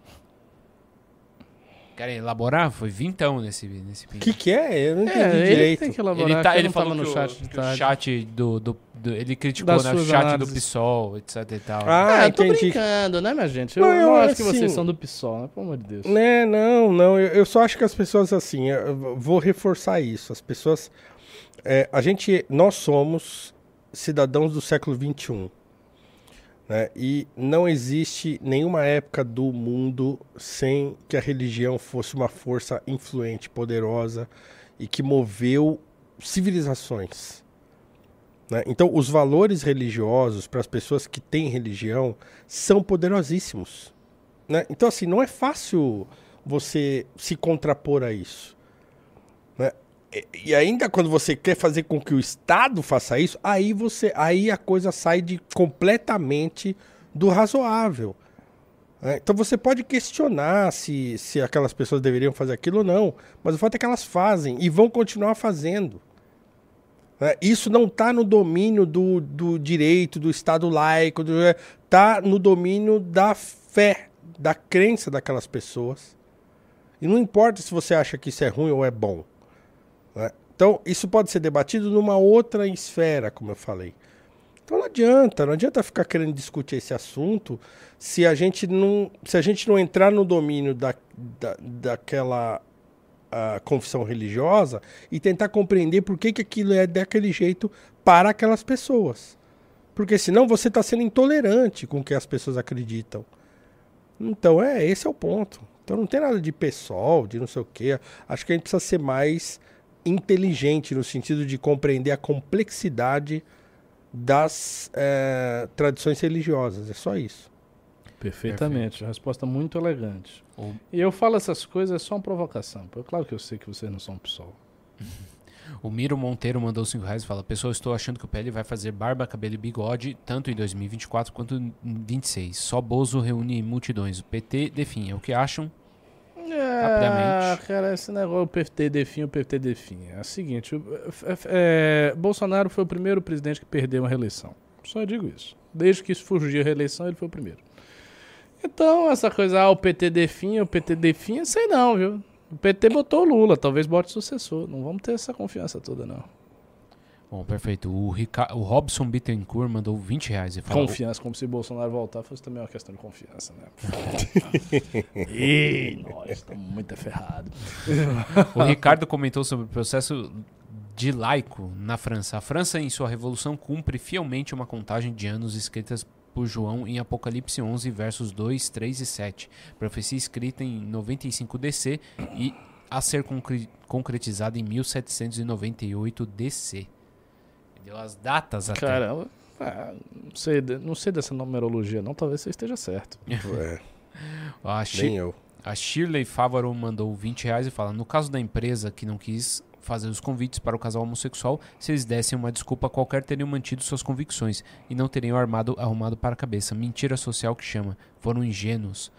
Querem elaborar? Foi vintão nesse nesse O que, que é? Eu não entendi É, ele direito. tem que elaborar. Ele, tá, que eu ele não falou tava que, no o, chat. de que o tarde. chat do, do, do- ele criticou Das no suas chat análises. do PSOL, etc e tal. Ah, Ah, eu tô entendi. brincando, né, minha gente? Eu Não, não, eu, acho que assim, vocês são do PSOL, né? Pelo amor de Deus. Né, não, não. Eu, eu só acho que as pessoas, assim, eu vou reforçar isso. As pessoas. É, a gente. Nós somos cidadãos do século vinte e um. Né? E não existe nenhuma época do mundo sem que a religião fosse uma força influente, poderosa e que moveu civilizações. Né? Então, os valores religiosos para as pessoas que têm religião são poderosíssimos. Né? Então, assim, não é fácil você se contrapor a isso. Né? E, e ainda quando você quer fazer com que o Estado faça isso, aí, você, aí a coisa sai de completamente do razoável. Né? Então, você pode questionar se, se aquelas pessoas deveriam fazer aquilo ou não, mas o fato é que elas fazem e vão continuar fazendo. Né? Isso não está no domínio do, do direito, do Estado laico, está no domínio da fé, da crença daquelas pessoas. E não importa se você acha que isso é ruim ou é bom. Né? Então, isso pode ser debatido numa outra esfera, como eu falei. Então não adianta, não adianta ficar querendo discutir esse assunto se a gente não, se a gente não entrar no domínio da, da, daquela a confissão religiosa e tentar compreender por que, que aquilo é daquele jeito para aquelas pessoas. Porque senão você está sendo intolerante com o que as pessoas acreditam. Então, é, esse é o ponto. Então não tem nada de pessoal, de não sei o quê. Acho que a gente precisa ser mais inteligente no sentido de compreender a complexidade das é, tradições religiosas. É só isso. Perfeitamente. Uma resposta muito elegante. O- E eu falo essas coisas é só uma provocação. Pô. Claro que eu sei que vocês não são PSOL. O Miro Monteiro mandou cinco reais e fala: pessoal, estou achando que o P L vai fazer barba, cabelo e bigode tanto em dois mil e vinte e quatro quanto em vinte e seis. Só Bozo reúne multidões. O P T define. É o que acham? Ah, Rapidamente. cara, esse negócio, o P T define, o P T define. É o seguinte, o- é, é, Bolsonaro foi o primeiro presidente que perdeu uma reeleição. Só digo isso. Desde que fugiu a reeleição, ele foi o primeiro. Então, essa coisa, ah, o P T define, o P T define, sei não, viu? O P T botou o Lula, talvez bote sucessor. Não vamos ter essa confiança toda, não. Bom, perfeito. O, Rica... o Robson Bittencourt mandou vinte reais e fala: Confiança, como se Bolsonaro voltar fosse também uma questão de confiança, né? Ih, nós estamos muito ferrados. O Ricardo comentou sobre o processo de laico na França. A França, em sua revolução, cumpre fielmente uma contagem de anos escritas por João em Apocalipse onze, versos dois, três e sete. Profecia escrita em noventa e cinco D C e a ser concre- concretizada em mil setecentos e noventa e oito D C. Deu as datas até. Caramba. Ah, não, sei, de- não sei dessa numerologia não, talvez você esteja certo. É, A, Shi- nem eu. a Shirley Fávaro mandou vinte reais e fala: no caso da empresa que não quis fazer os convites para o casal homossexual, se eles dessem uma desculpa qualquer, teriam mantido suas convicções e não teriam armado, arrumado para a cabeça. Mentira social que chama. Foram ingênuos.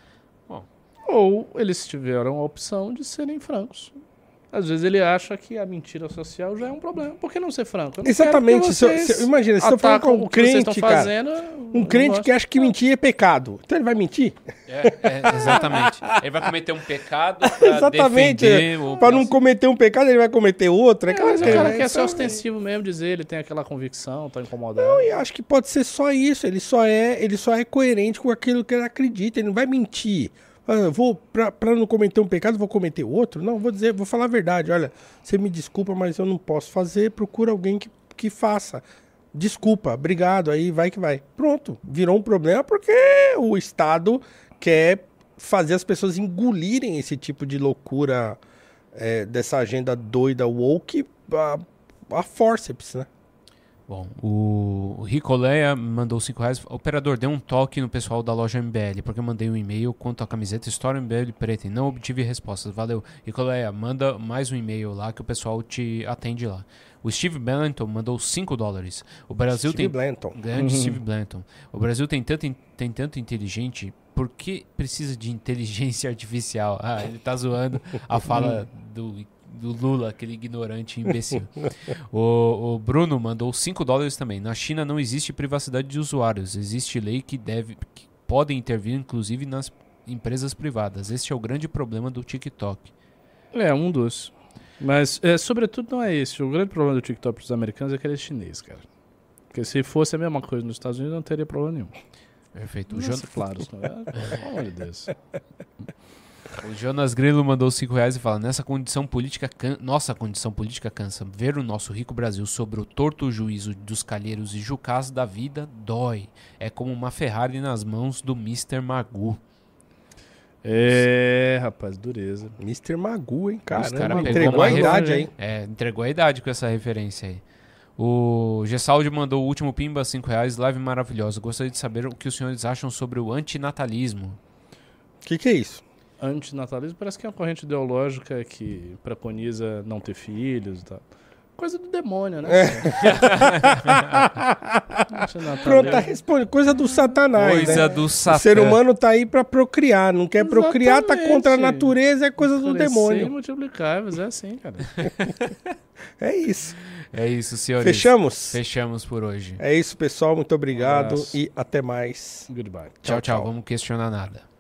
Ou eles tiveram a opção de serem francos. Às vezes ele acha que a mentira social já é um problema. Por que não ser franco? Eu não Exatamente. quero que Se eu- vocês se eu- imagina, se eu falar atacam com um o que vocês crente, estão cara, fazendo, eu Um não crente gosto. que acha que mentir é pecado. Então ele vai mentir? É, é, exatamente. Ele vai cometer um pecado para Exatamente. defender o... Pra não cometer um pecado, ele vai cometer outro. É É, claro mas o que ele cara vai- quer ser então, ostensivo mesmo, dizer, ele tem aquela convicção, tá incomodado. Não, e acho que pode ser só isso. Ele só é, ele só é coerente com aquilo que ele acredita. Ele não vai mentir. Ah, vou pra, pra não cometer um pecado, vou cometer outro? Não, vou dizer, vou falar a verdade. Olha, você me desculpa, mas eu não posso fazer. Procura alguém que, que faça. Desculpa, obrigado, aí vai que vai. Pronto, virou um problema porque o Estado quer fazer as pessoas engolirem esse tipo de loucura, é, dessa agenda doida woke a, a forceps, né? Bom, o Ricoleia mandou cinco reais. Operador, dê um toque no pessoal da loja M B L, porque eu mandei um e-mail quanto à camiseta História M B L preta e não obtive respostas. Valeu. Ricoleia, manda mais um e-mail lá que o pessoal te atende lá. O Steve Blanton mandou cinco dólares. O Brasil Steve tem... Blanton. Grande Steve Blanton. O Brasil tem tanto, in- tem tanto inteligente, por que precisa de inteligência artificial? Ah, ele tá zoando a fala do... do Lula, aquele ignorante imbecil. o, o Bruno mandou cinco dólares também. Na China não existe privacidade de usuários. Existe lei que deve que podem intervir, inclusive, nas empresas privadas. Este é o grande problema do TikTok. É, um dos. Mas, é, sobretudo, não é esse. O grande problema do TikTok para os americanos é que ele é chinês, cara. Porque se fosse a mesma coisa nos Estados Unidos, não teria problema nenhum. Perfeito. O, Nossa, Jon- claro. Isso não é... Pelo amor de Deus. o Jonas Grilo mandou cinco reais e fala: nessa condição política, can... nossa condição política cansa. Ver o nosso rico Brasil sobre o torto juízo dos calheiros e jucás da vida dói. É como uma Ferrari nas mãos do mister Magoo. É, rapaz, dureza. mister Magoo, hein, Os caramba. cara pegou Entregou uma a idade referência. aí. É, entregou a idade com essa referência aí. O Gessaldi mandou o último pimba, cinco reais, live maravilhosa. Gostaria de saber o que os senhores acham sobre o antinatalismo. O que, que é isso? Antinatalismo parece que é uma corrente ideológica que preconiza não ter filhos e tal. Coisa do demônio, né? Antinatalismo. Pronto, tá respondendo. Coisa do satanás, Coisa né? do O Satã. ser humano tá aí pra procriar. Não quer procriar, tá Exatamente. contra a natureza, é coisa do Crescer e demônio. multiplicar, mas é assim, cara. É isso. É isso, senhores. Fechamos? Fechamos por hoje. É isso, pessoal. Muito obrigado abraço. e até mais. Goodbye. Tchau, tchau. tchau. Vamos questionar nada.